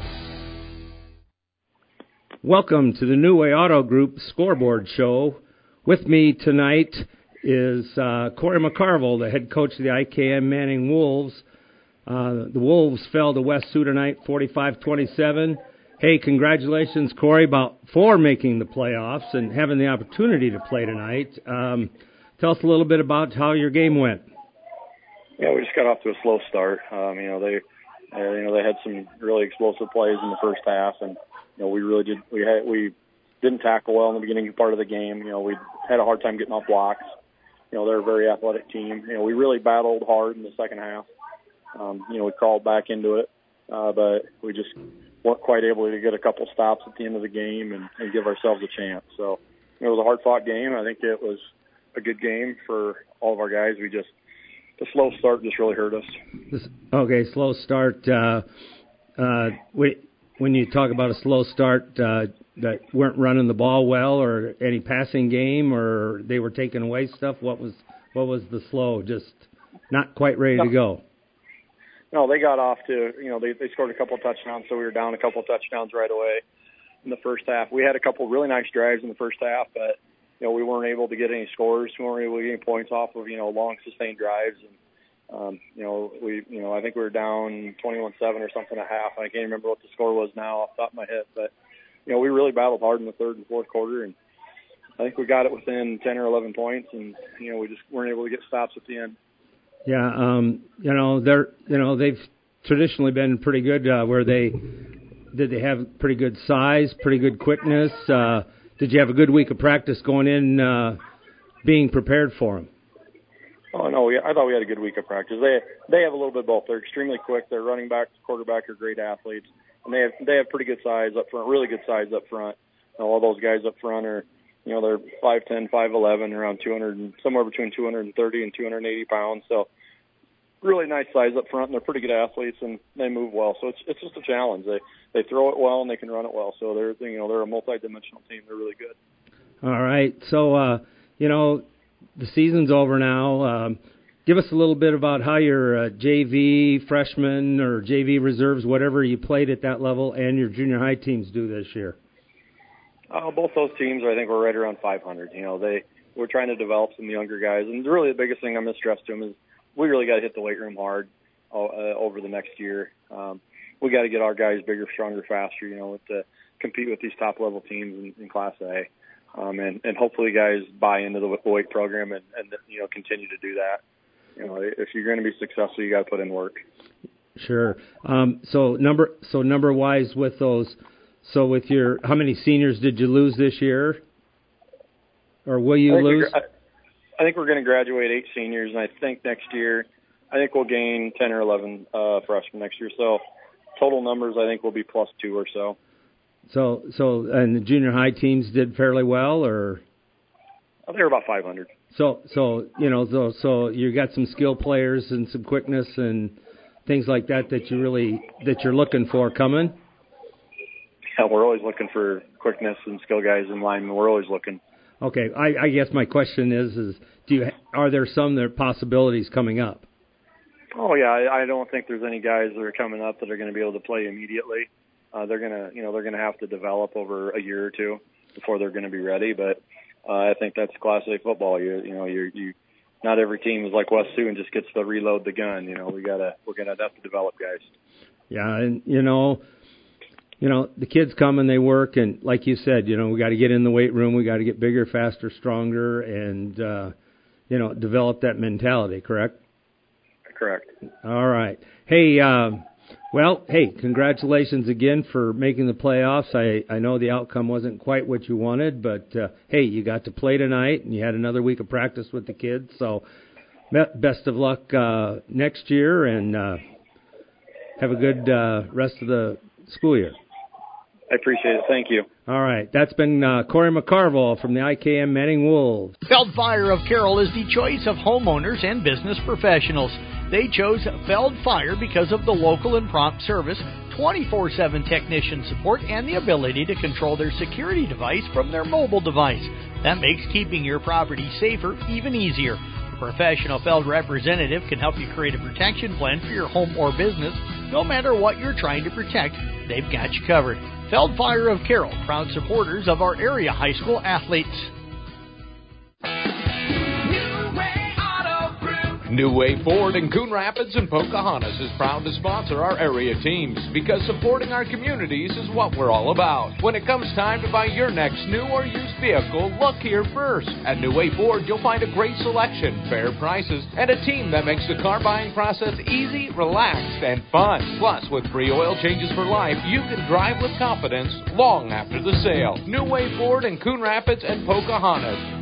Welcome to the New Way Auto Group Scoreboard Show. With me tonight is Corey McCarville, the head coach of the IKM Manning Wolves. The Wolves fell to West Sioux tonight, 45-27. Hey, congratulations, Corey, for making the playoffs and having the opportunity to play tonight. Tell us a little bit about how your game went. Yeah, we just got off to a slow start. They had some really explosive plays in the first half, and we didn't tackle well in the beginning part of the game. We had a hard time getting off blocks. They're a very athletic team. We really battled hard in the second half. We crawled back into it, but we just weren't quite able to get a couple stops at the end of the game and give ourselves a chance. So it was a hard-fought game. I think it was a good game for all of our guys. The slow start just really hurt us. Okay, slow start. When you talk about a slow start, that weren't running the ball well, or any passing game, or they were taking away stuff. What was the slow? Just not quite ready to go. No, they got off to they scored a couple of touchdowns, so we were down a couple of touchdowns right away in the first half. We had a couple of really nice drives in the first half, but we weren't able to get any scores. We weren't able to get any points off of long sustained drives. And I think we were down 21-7 or something at half. I can't remember what the score was now off the top of my head, but we really battled hard in the third and fourth quarter, and I think we got it within 10 or 11 points, and we just weren't able to get stops at the end. Yeah, they've traditionally been pretty good. Did they have pretty good size, pretty good quickness? Did you have a good week of practice going in, being prepared for them? Oh, no, I thought we had a good week of practice. They have a little bit of both. They're extremely quick. Their running back, quarterback are great athletes, and they have pretty good size up front, really good size up front. All those guys up front are, they're 5'10", 5'11", around 200, and somewhere between 230 and 280 pounds. So really nice size up front, and they're pretty good athletes, and they move well. So it's just a challenge. They throw it well and they can run it well. So they're a multi-dimensional team. They're really good. All right. So the season's over now. Give us a little bit about how your JV freshmen or JV reserves, whatever you played at that level, and your junior high teams do this year. Both those teams, I think, were right around 500. We're trying to develop some younger guys, and really the biggest thing I'm going to stress to them is we really got to hit the weight room hard over the next year. We got to get our guys bigger, stronger, faster. To compete with these top level teams in Class A, and hopefully guys buy into the weight program and continue to do that. If you're going to be successful, you got to put in work. Sure. So number wise with those. So with how many seniors did you lose this year? Or will you lose? I think we're going to graduate 8 seniors, and I think next year, we'll gain 10 or 11 freshmen next year. So total numbers, I think, will be +2 or so. So and the junior high teams did fairly well, or? They were about 500. So you got some skill players and some quickness and things like that you're looking for coming. Yeah, we're always looking for quickness and skill guys in linemen. We're always looking. Okay, I guess my question is are there some possibilities coming up? Oh yeah, I don't think there's any guys that are coming up that are going to be able to play immediately. They're gonna have to develop over a year or two before they're going to be ready. But I think that's Class A football. You not every team is like West Sioux and just gets to reload the gun. We're gonna have to develop guys. Yeah, and the kids come and they work, and like you said, we got to get in the weight room. We got to get bigger, faster, stronger, and develop that mentality. Correct. Correct. All right. Hey. Congratulations again for making the playoffs. I know the outcome wasn't quite what you wanted, but, you got to play tonight, and you had another week of practice with the kids. So best of luck next year, and have a good rest of the school year. I appreciate it. Thank you. All right, that's been Corey McCarville from the IKM Manning Wolves. Feld Fire of Carroll is the choice of homeowners and business professionals. They chose Feld Fire because of the local and prompt service, 24/7 technician support, and the ability to control their security device from their mobile device. That makes keeping your property safer even easier. A professional Feld representative can help you create a protection plan for your home or business. No matter what you're trying to protect, they've got you covered. Feld Fire of Carroll, proud supporters of our area high school athletes. New Way Ford in Coon Rapids and Pocahontas is proud to sponsor our area teams because supporting our communities is what we're all about. When it comes time to buy your next new or used vehicle, look here first. At New Way Ford, you'll find a great selection, fair prices, and a team that makes the car buying process easy, relaxed, and fun. Plus, with free oil changes for life, you can drive with confidence long after the sale. New Way Ford in Coon Rapids and Pocahontas.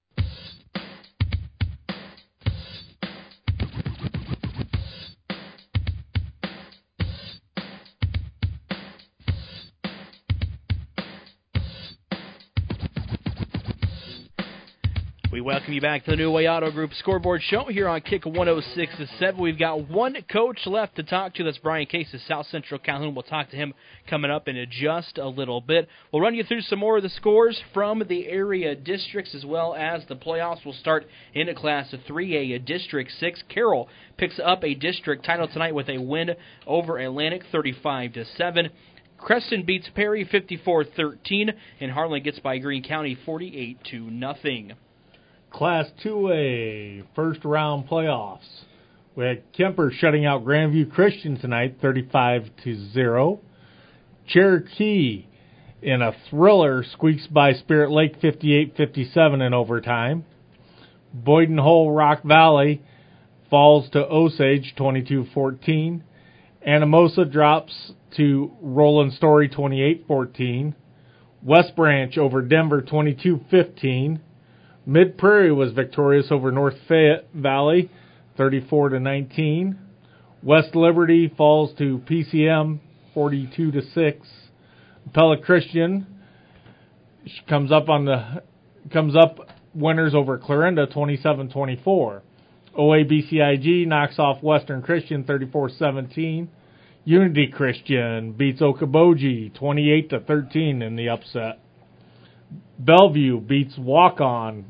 We welcome you back to the New Way Auto Group Scoreboard Show here on Kick 106.7. We've got one coach left to talk to. That's Brian Case of South Central Calhoun. We'll talk to him coming up in just a little bit. We'll run you through some more of the scores from the area districts as well as the playoffs. We'll start in a Class of 3A, District 6. Carroll picks up a district title tonight with a win over Atlantic 35-7. Creston beats Perry 54-13, and Harlan gets by Greene County 48-0. Class 2A, first round playoffs. We had Kemper shutting out Grandview Christian tonight, 35-0. Cherokee in a thriller squeaks by Spirit Lake 58-57 in overtime. Boyden Hole Rock Valley falls to Osage 22-14. Anamosa drops to Roland Story 28-14. West Branch over Denver 22-15. Mid Prairie was victorious over North Fayette Valley, 34-19. West Liberty falls to PCM, 42-6. Pella Christian comes up winners over Clarinda, 27-24. OABCIG knocks off Western Christian, 34-17. Unity Christian beats Okoboji, 28-13 in the upset. Bellevue beats Walk-On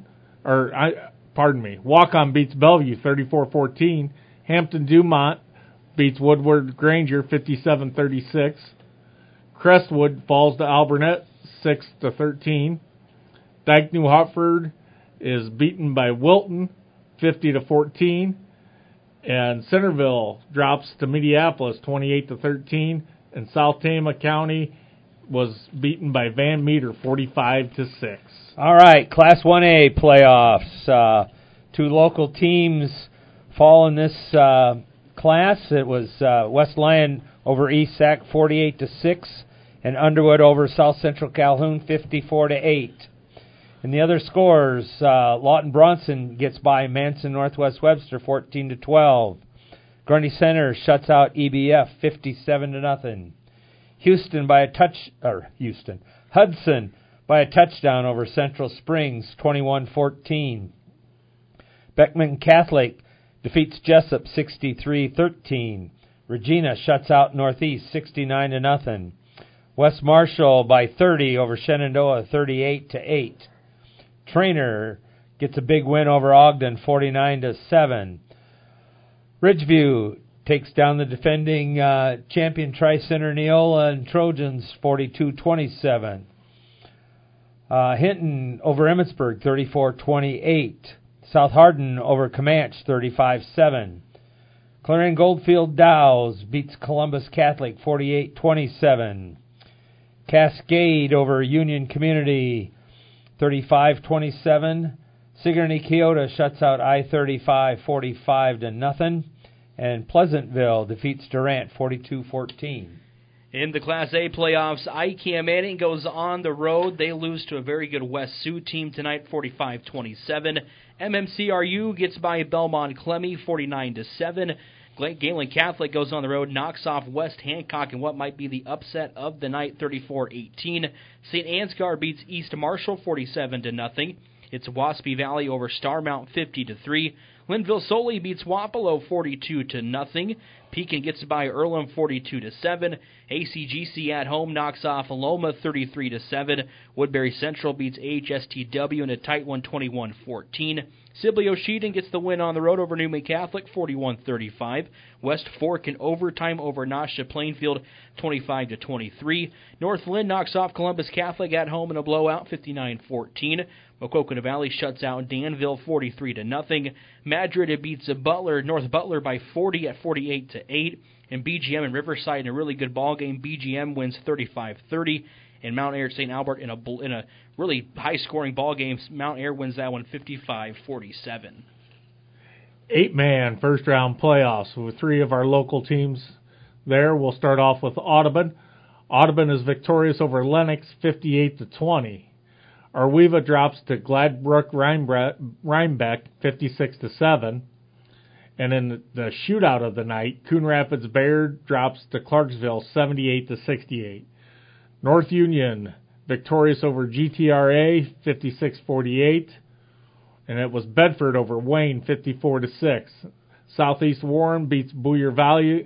beats Bellevue 34-14. Hampton Dumont beats Woodward Granger 57-36. Crestwood falls to Alburnett 6-13. Dyke New Hartford is beaten by Wilton 50-14. And Centerville drops to Minneapolis 28-13. And South Tama County was beaten by Van Meter 45-6. All right, Class 1A playoffs. Two local teams fall in this class. It was West Lyon over East Sac 48-6, and Underwood over South Central Calhoun 54-8. In the other scores, Lawton Bronson gets by Manson Northwest Webster 14-12. Grundy Center shuts out EBF 57-0. Hudson by a touchdown over Central Springs, 21-14. Beckman Catholic defeats Jessup 63-13. Regina shuts out Northeast 69-0. West Marshall by 30 over Shenandoah 38-8. Trainer gets a big win over Ogden 49-7. Ridgeview takes down the defending champion Tri-Center Neola and Trojans 42-27. Hinton over Emmitsburg 34-28. South Hardin over Comanche 35-7. Clarion Goldfield Dows beats Columbus Catholic 48-27. Cascade over Union Community 35-27. Sigourney Keota shuts out I-35 45-0. And Pleasantville defeats Durant 42-14. In the Class A playoffs, IKM Manning goes on the road. They lose to a very good West Sioux team tonight, 45-27. MMCRU gets by Belmont Clemmy, 49-7. Galen Catholic goes on the road, knocks off West Hancock in what might be the upset of the night, 34-18. St. Ansgar beats East Marshall 47-0. It's Waspie Valley over Starmount 50-3. Linville-Sully beats Wapello 42-0. Pekin gets by Earlham 42-7. ACGC at home knocks off Loma 33-7. Woodbury Central beats HSTW in a tight one 21-14. Sibley Oshedon gets the win on the road over Newman Catholic 41-35. West Fork in overtime over Nasha Plainfield 25-23. North Lynn knocks off Columbus Catholic at home in a blowout 59-14. Maquoketa Valley shuts out Danville 43-0. Madrid beats North Butler by 40 at 48-8. And BGM and Riverside in a really good ball game. BGM wins 35-30. And Mount Air St. Albert in a really high-scoring ball game. Mount Air wins that one 55-47. 8-man first-round playoffs with 3 of our local teams there. We'll start off with Audubon. Audubon is victorious over Lennox 58-20. Arweva drops to Gladbrook Rhinebeck 56-7. And in the shootout of the night, Coon Rapids Bayard drops to Clarksville 78-68. North Union victorious over GTRA 56-48. And it was Bedford over Wayne 54-6. Southeast Warren beats Booyer Valley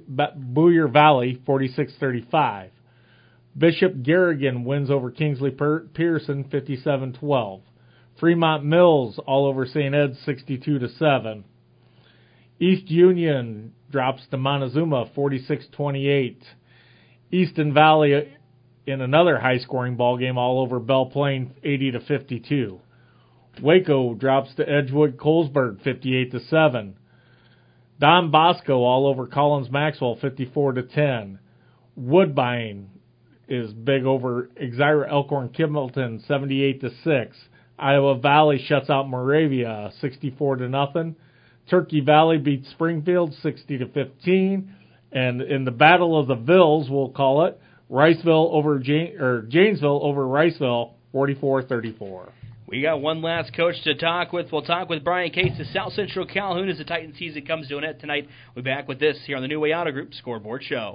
46-35. Bishop Garrigan wins over Kingsley Pearson 57-12. Fremont Mills all over St. Ed's 62-7. East Union drops to Montezuma 46-28. Easton Valley in another high-scoring ball game all over Belle Plaine 80-52. Waco drops to Edgewood Colesburg 58-7. Don Bosco all over Collins Maxwell 54-10. Woodbine is big over Exira Elkhorn Kimballton 78-6. Iowa Valley shuts out Moravia 64-0. Turkey Valley beats Springfield 60-15. And in the Battle of the Villes, we'll call it, Janesville over Riceville 44-34. We got one last coach to talk with. We'll talk with Brian Case of South Central Calhoun as the Titan season comes to an end tonight. We'll be back with this here on the New Way Auto Group Scoreboard Show.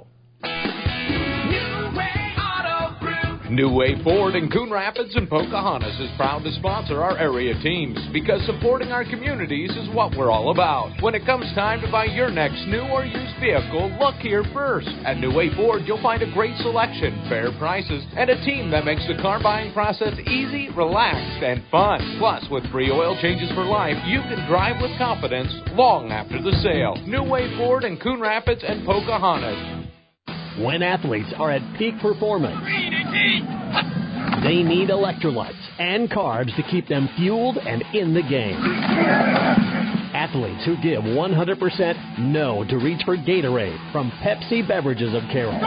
New Way Ford in Coon Rapids and Pocahontas is proud to sponsor our area teams because supporting our communities is what we're all about. When it comes time to buy your next new or used vehicle, look here first. At New Way Ford, you'll find a great selection, fair prices, and a team that makes the car buying process easy, relaxed, and fun. Plus, with free oil changes for life, you can drive with confidence long after the sale. New Way Ford in Coon Rapids and Pocahontas. When athletes are at peak performance, they need electrolytes and carbs to keep them fueled and in the game. Athletes who give 100% know to reach for Gatorade from Pepsi Beverages of Carroll.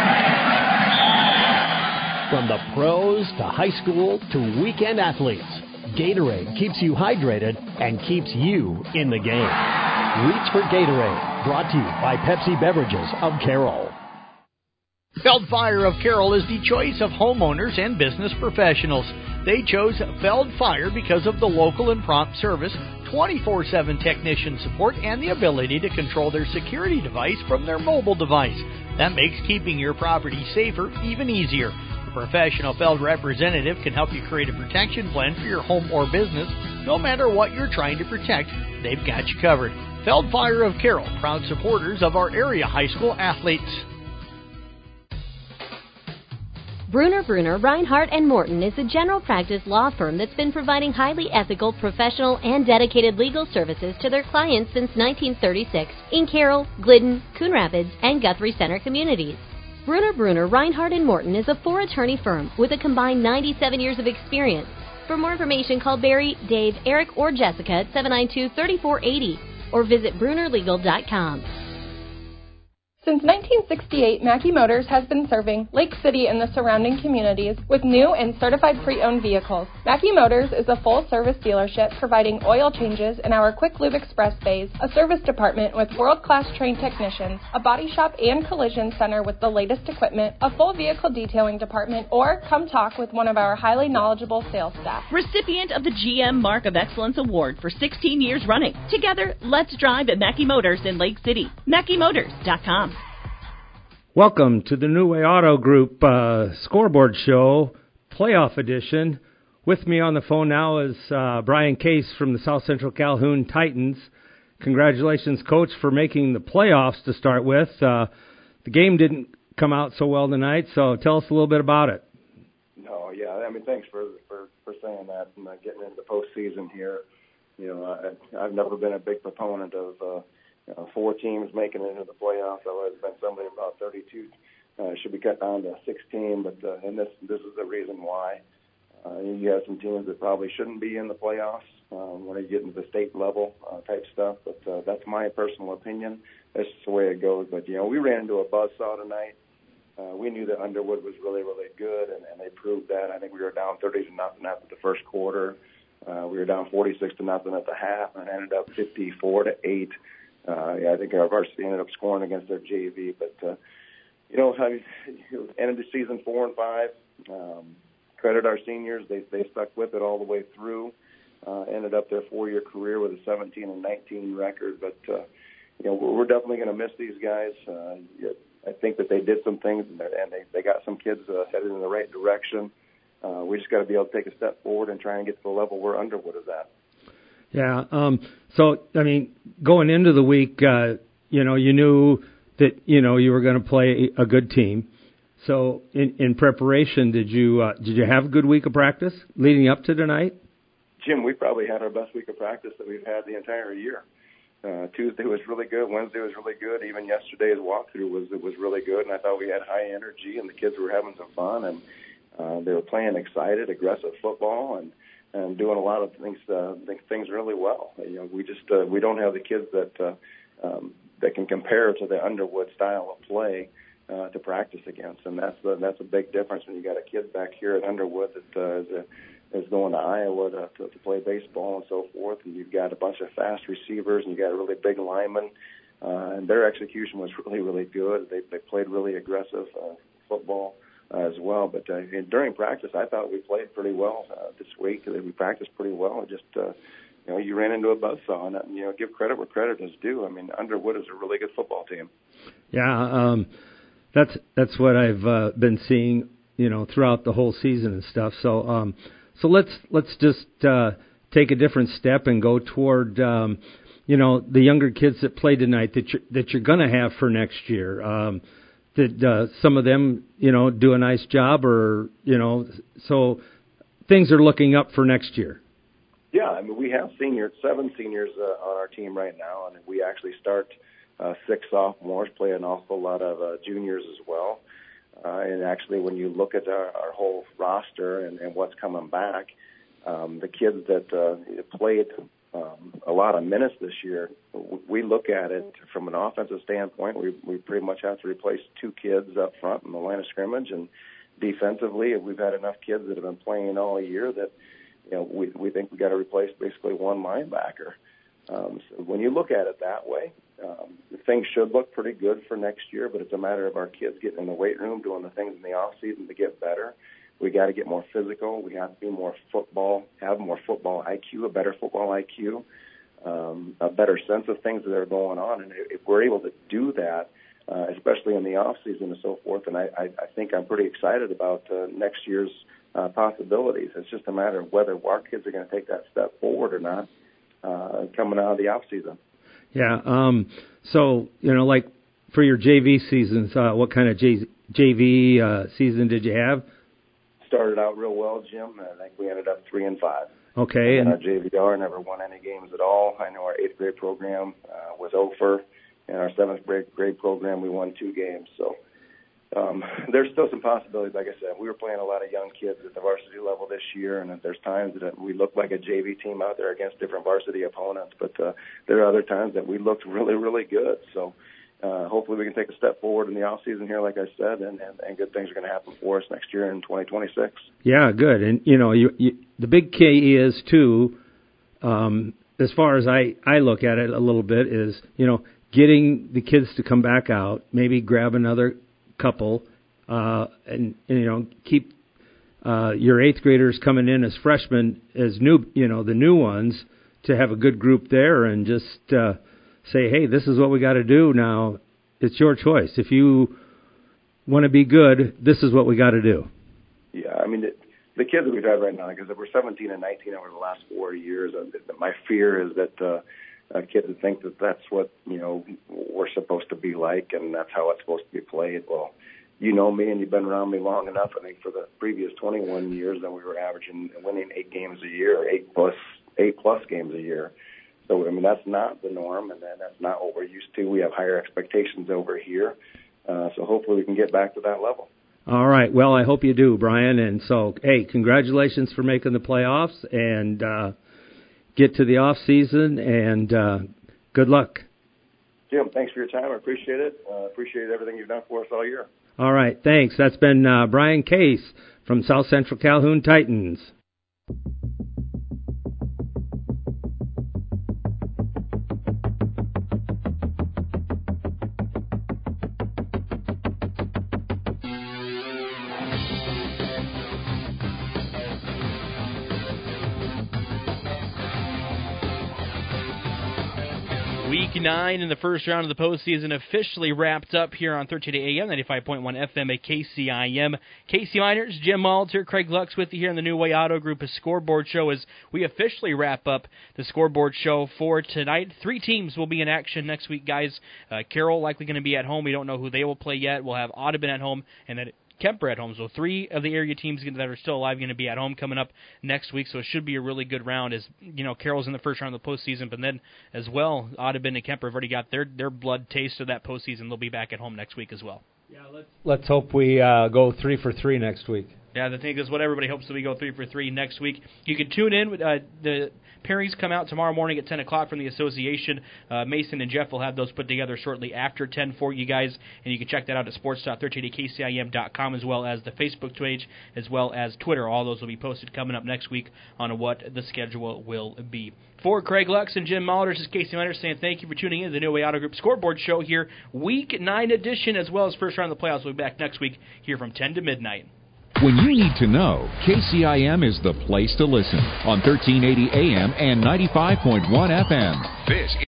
From the pros to high school to weekend athletes, Gatorade keeps you hydrated and keeps you in the game. Reach for Gatorade, brought to you by Pepsi Beverages of Carroll. Feld Fire of Carroll is the choice of homeowners and business professionals. They chose Feld Fire because of the local and prompt service, 24/7 technician support, and the ability to control their security device from their mobile device. That makes keeping your property safer even easier. The professional Feld representative can help you create a protection plan for your home or business. No matter what you're trying to protect, they've got you covered. Feld Fire of Carroll, proud supporters of our area high school athletes. Bruner, Reinhardt & Morton is a general practice law firm that's been providing highly ethical, professional, and dedicated legal services to their clients since 1936 in Carroll, Glidden, Coon Rapids, and Guthrie Center communities. Bruner, Reinhardt & Morton is a 4-attorney firm with a combined 97 years of experience. For more information, call Barry, Dave, Eric, or Jessica at 792-3480 or visit BrunerLegal.com. Since 1968, Mackey Motors has been serving Lake City and the surrounding communities with new and certified pre-owned vehicles. Mackey Motors is a full-service dealership providing oil changes in our Quick Lube Express bays, a service department with world-class trained technicians, a body shop and collision center with the latest equipment, a full vehicle detailing department, or come talk with one of our highly knowledgeable sales staff. Recipient of the GM Mark of Excellence Award for 16 years running. Together, let's drive at Mackey Motors in Lake City. MackeyMotors.com. Welcome to the New Way Auto Group Scoreboard Show, Playoff Edition. With me on the phone now is Brian Case from the South Central Calhoun Titans. Congratulations, Coach, for making the playoffs to start with. The game didn't come out so well tonight, so tell us a little bit about it. No, yeah, I mean, thanks for saying that and getting into the postseason here. You know, I've never been a big proponent of 4 teams making it into the playoffs. I've always been somebody about 32 should be cut down to 16, but and this is the reason why. You have some teams that probably shouldn't be in the playoffs when you get into the state level type stuff, but that's my personal opinion. That's just the way it goes. But, you know, we ran into a buzzsaw tonight. We knew that Underwood was really, really good, and they proved that. I think we were down 30-0 after the first quarter. We were down 46-0 at the half, and ended up 54-8. I think our varsity ended up scoring against their JV, but you know, ended the season 4-5. Credit our seniors; they stuck with it all the way through. Ended up their 4-year career with a 17-19 record. But you know, we're definitely going to miss these guys. I think that they did some things, and they got some kids headed in the right direction. We just got to be able to take a step forward and try and get to the level where Underwood is at. Yeah. So, I mean, going into the week, you know, you knew that, you know, you were going to play a good team. So, in preparation, did you have a good week of practice leading up to tonight? Jim, we probably had our best week of practice that we've had the entire year. Tuesday was really good. Wednesday was really good. Even yesterday's walkthrough was really good. And I thought we had high energy, and the kids were having some fun, and they were playing excited, aggressive football, and doing a lot of things really well. You know, we just we don't have the kids that can compare to the Underwood style of play to practice against, and that's a big difference when you got a kid back here at Underwood that is going to Iowa to play baseball and so forth, and you've got a bunch of fast receivers and you got a really big lineman, and their execution was really, really good. They played really aggressive football as well. But during practice, I thought we played pretty well this week. We practiced pretty well. Just you know, you ran into a buzzsaw, and you know, give credit where credit is due. I mean, Underwood is a really good football team. Yeah, that's what I've been seeing, you know, throughout the whole season and stuff. So let's just take a different step and go toward you know, the younger kids that played tonight that you're going to have for next year. Did some of them, you know, do a nice job, or, you know, so things are looking up for next year? Yeah, I mean, we have 7 seniors on our team right now, and we actually start 6 sophomores, play an awful lot of juniors as well. And actually, when you look at our whole roster and what's coming back, the kids that played a lot of minutes this year, we look at it from an offensive standpoint. We pretty much have to replace 2 kids up front in the line of scrimmage, and defensively, we've had enough kids that have been playing all year that, you know, we think we got to replace basically 1 linebacker. So when you look at it that way, things should look pretty good for next year, but it's a matter of our kids getting in the weight room, doing the things in the off season to get better. We got to get more physical. We have to be more football, have more football IQ, a better football IQ, a better sense of things that are going on. And if we're able to do that, especially in the off season and so forth, and I think I'm pretty excited about next year's possibilities. It's just a matter of whether our kids are going to take that step forward or not coming out of the off season. Yeah. So, you know, like for your JV seasons, what kind of JV season did you have? Started out real well, Jim. I think we ended up 3-5. Okay. And our JVR never won any games at all. I know our 8th grade program was over. In our 7th grade program, we won 2 games. So there's still some possibilities. Like I said, we were playing a lot of young kids at the varsity level this year, and there's times that we look like a JV team out there against different varsity opponents. But there are other times that we looked really, really good. So hopefully we can take a step forward in the off season here, like I said, and good things are going to happen for us next year in 2026. Yeah, good. And, the big key is, too, as far as I look at it a little bit, is, getting the kids to come back out, maybe grab another couple, and keep your 8th graders coming in as freshmen, as the new ones, to have a good group there and just say, hey, this is what we got to do now. It's your choice. If you want to be good, this is what we got to do. Yeah, I mean, the kids that we've had right now, because we're 17 and 19 over the last 4 years, my fear is that kids would think that that's what, we're supposed to be like, and that's how it's supposed to be played. Well, you know me, and you've been around me long enough. I think for the previous 21 years that we were averaging winning 8 games a year, 8 plus games a year. So, I mean, that's not the norm, and that's not what we're used to. We have higher expectations over here. So hopefully we can get back to that level. All right. Well, I hope you do, Brian. And so, hey, congratulations for making the playoffs, and get to the off season, and good luck. Jim, thanks for your time. I appreciate it. Appreciate everything you've done for us all year. All right. Thanks. That's been Brian Case from South Central Calhoun Titans. Week 9 in the first round of the postseason officially wrapped up here on 1380 AM, 95.1 FM at KCIM. KC Miners, Jim Maltz here, Craig Lux with you here in the New Way Auto Group Scoreboard Show as we officially wrap up the Scoreboard Show for tonight. 3 teams will be in action next week, guys. Carroll likely going to be at home. We don't know who they will play yet. We'll have Audubon at home, and then Kemper at home. So 3 of the area teams that are still alive going to be at home coming up next week. So it should be a really good round as, Carroll's in the first round of the postseason, but then as well, Audubon and Kemper have already got their blood taste of that postseason. They'll be back at home next week as well. Yeah, let's hope we go 3 for 3 next week. Yeah, the thing is what everybody hopes that we go 3 for 3 next week. You can tune in. The pairings come out tomorrow morning at 10 o'clock from the association. Mason and Jeff will have those put together shortly after 10 for you guys, and you can check that out at sports.1380kcim.com as well as the Facebook page as well as Twitter. All those will be posted coming up next week on what the schedule will be. For Craig Lux and Jim Mulders, this is Casey Miners saying thank you for tuning in to the New Way Auto Group Scoreboard Show here, Week 9 edition, as well as first round of the playoffs. We'll be back next week here from 10 to midnight. When you need to know, KCIM is the place to listen on 1380 AM and 95.1 FM. This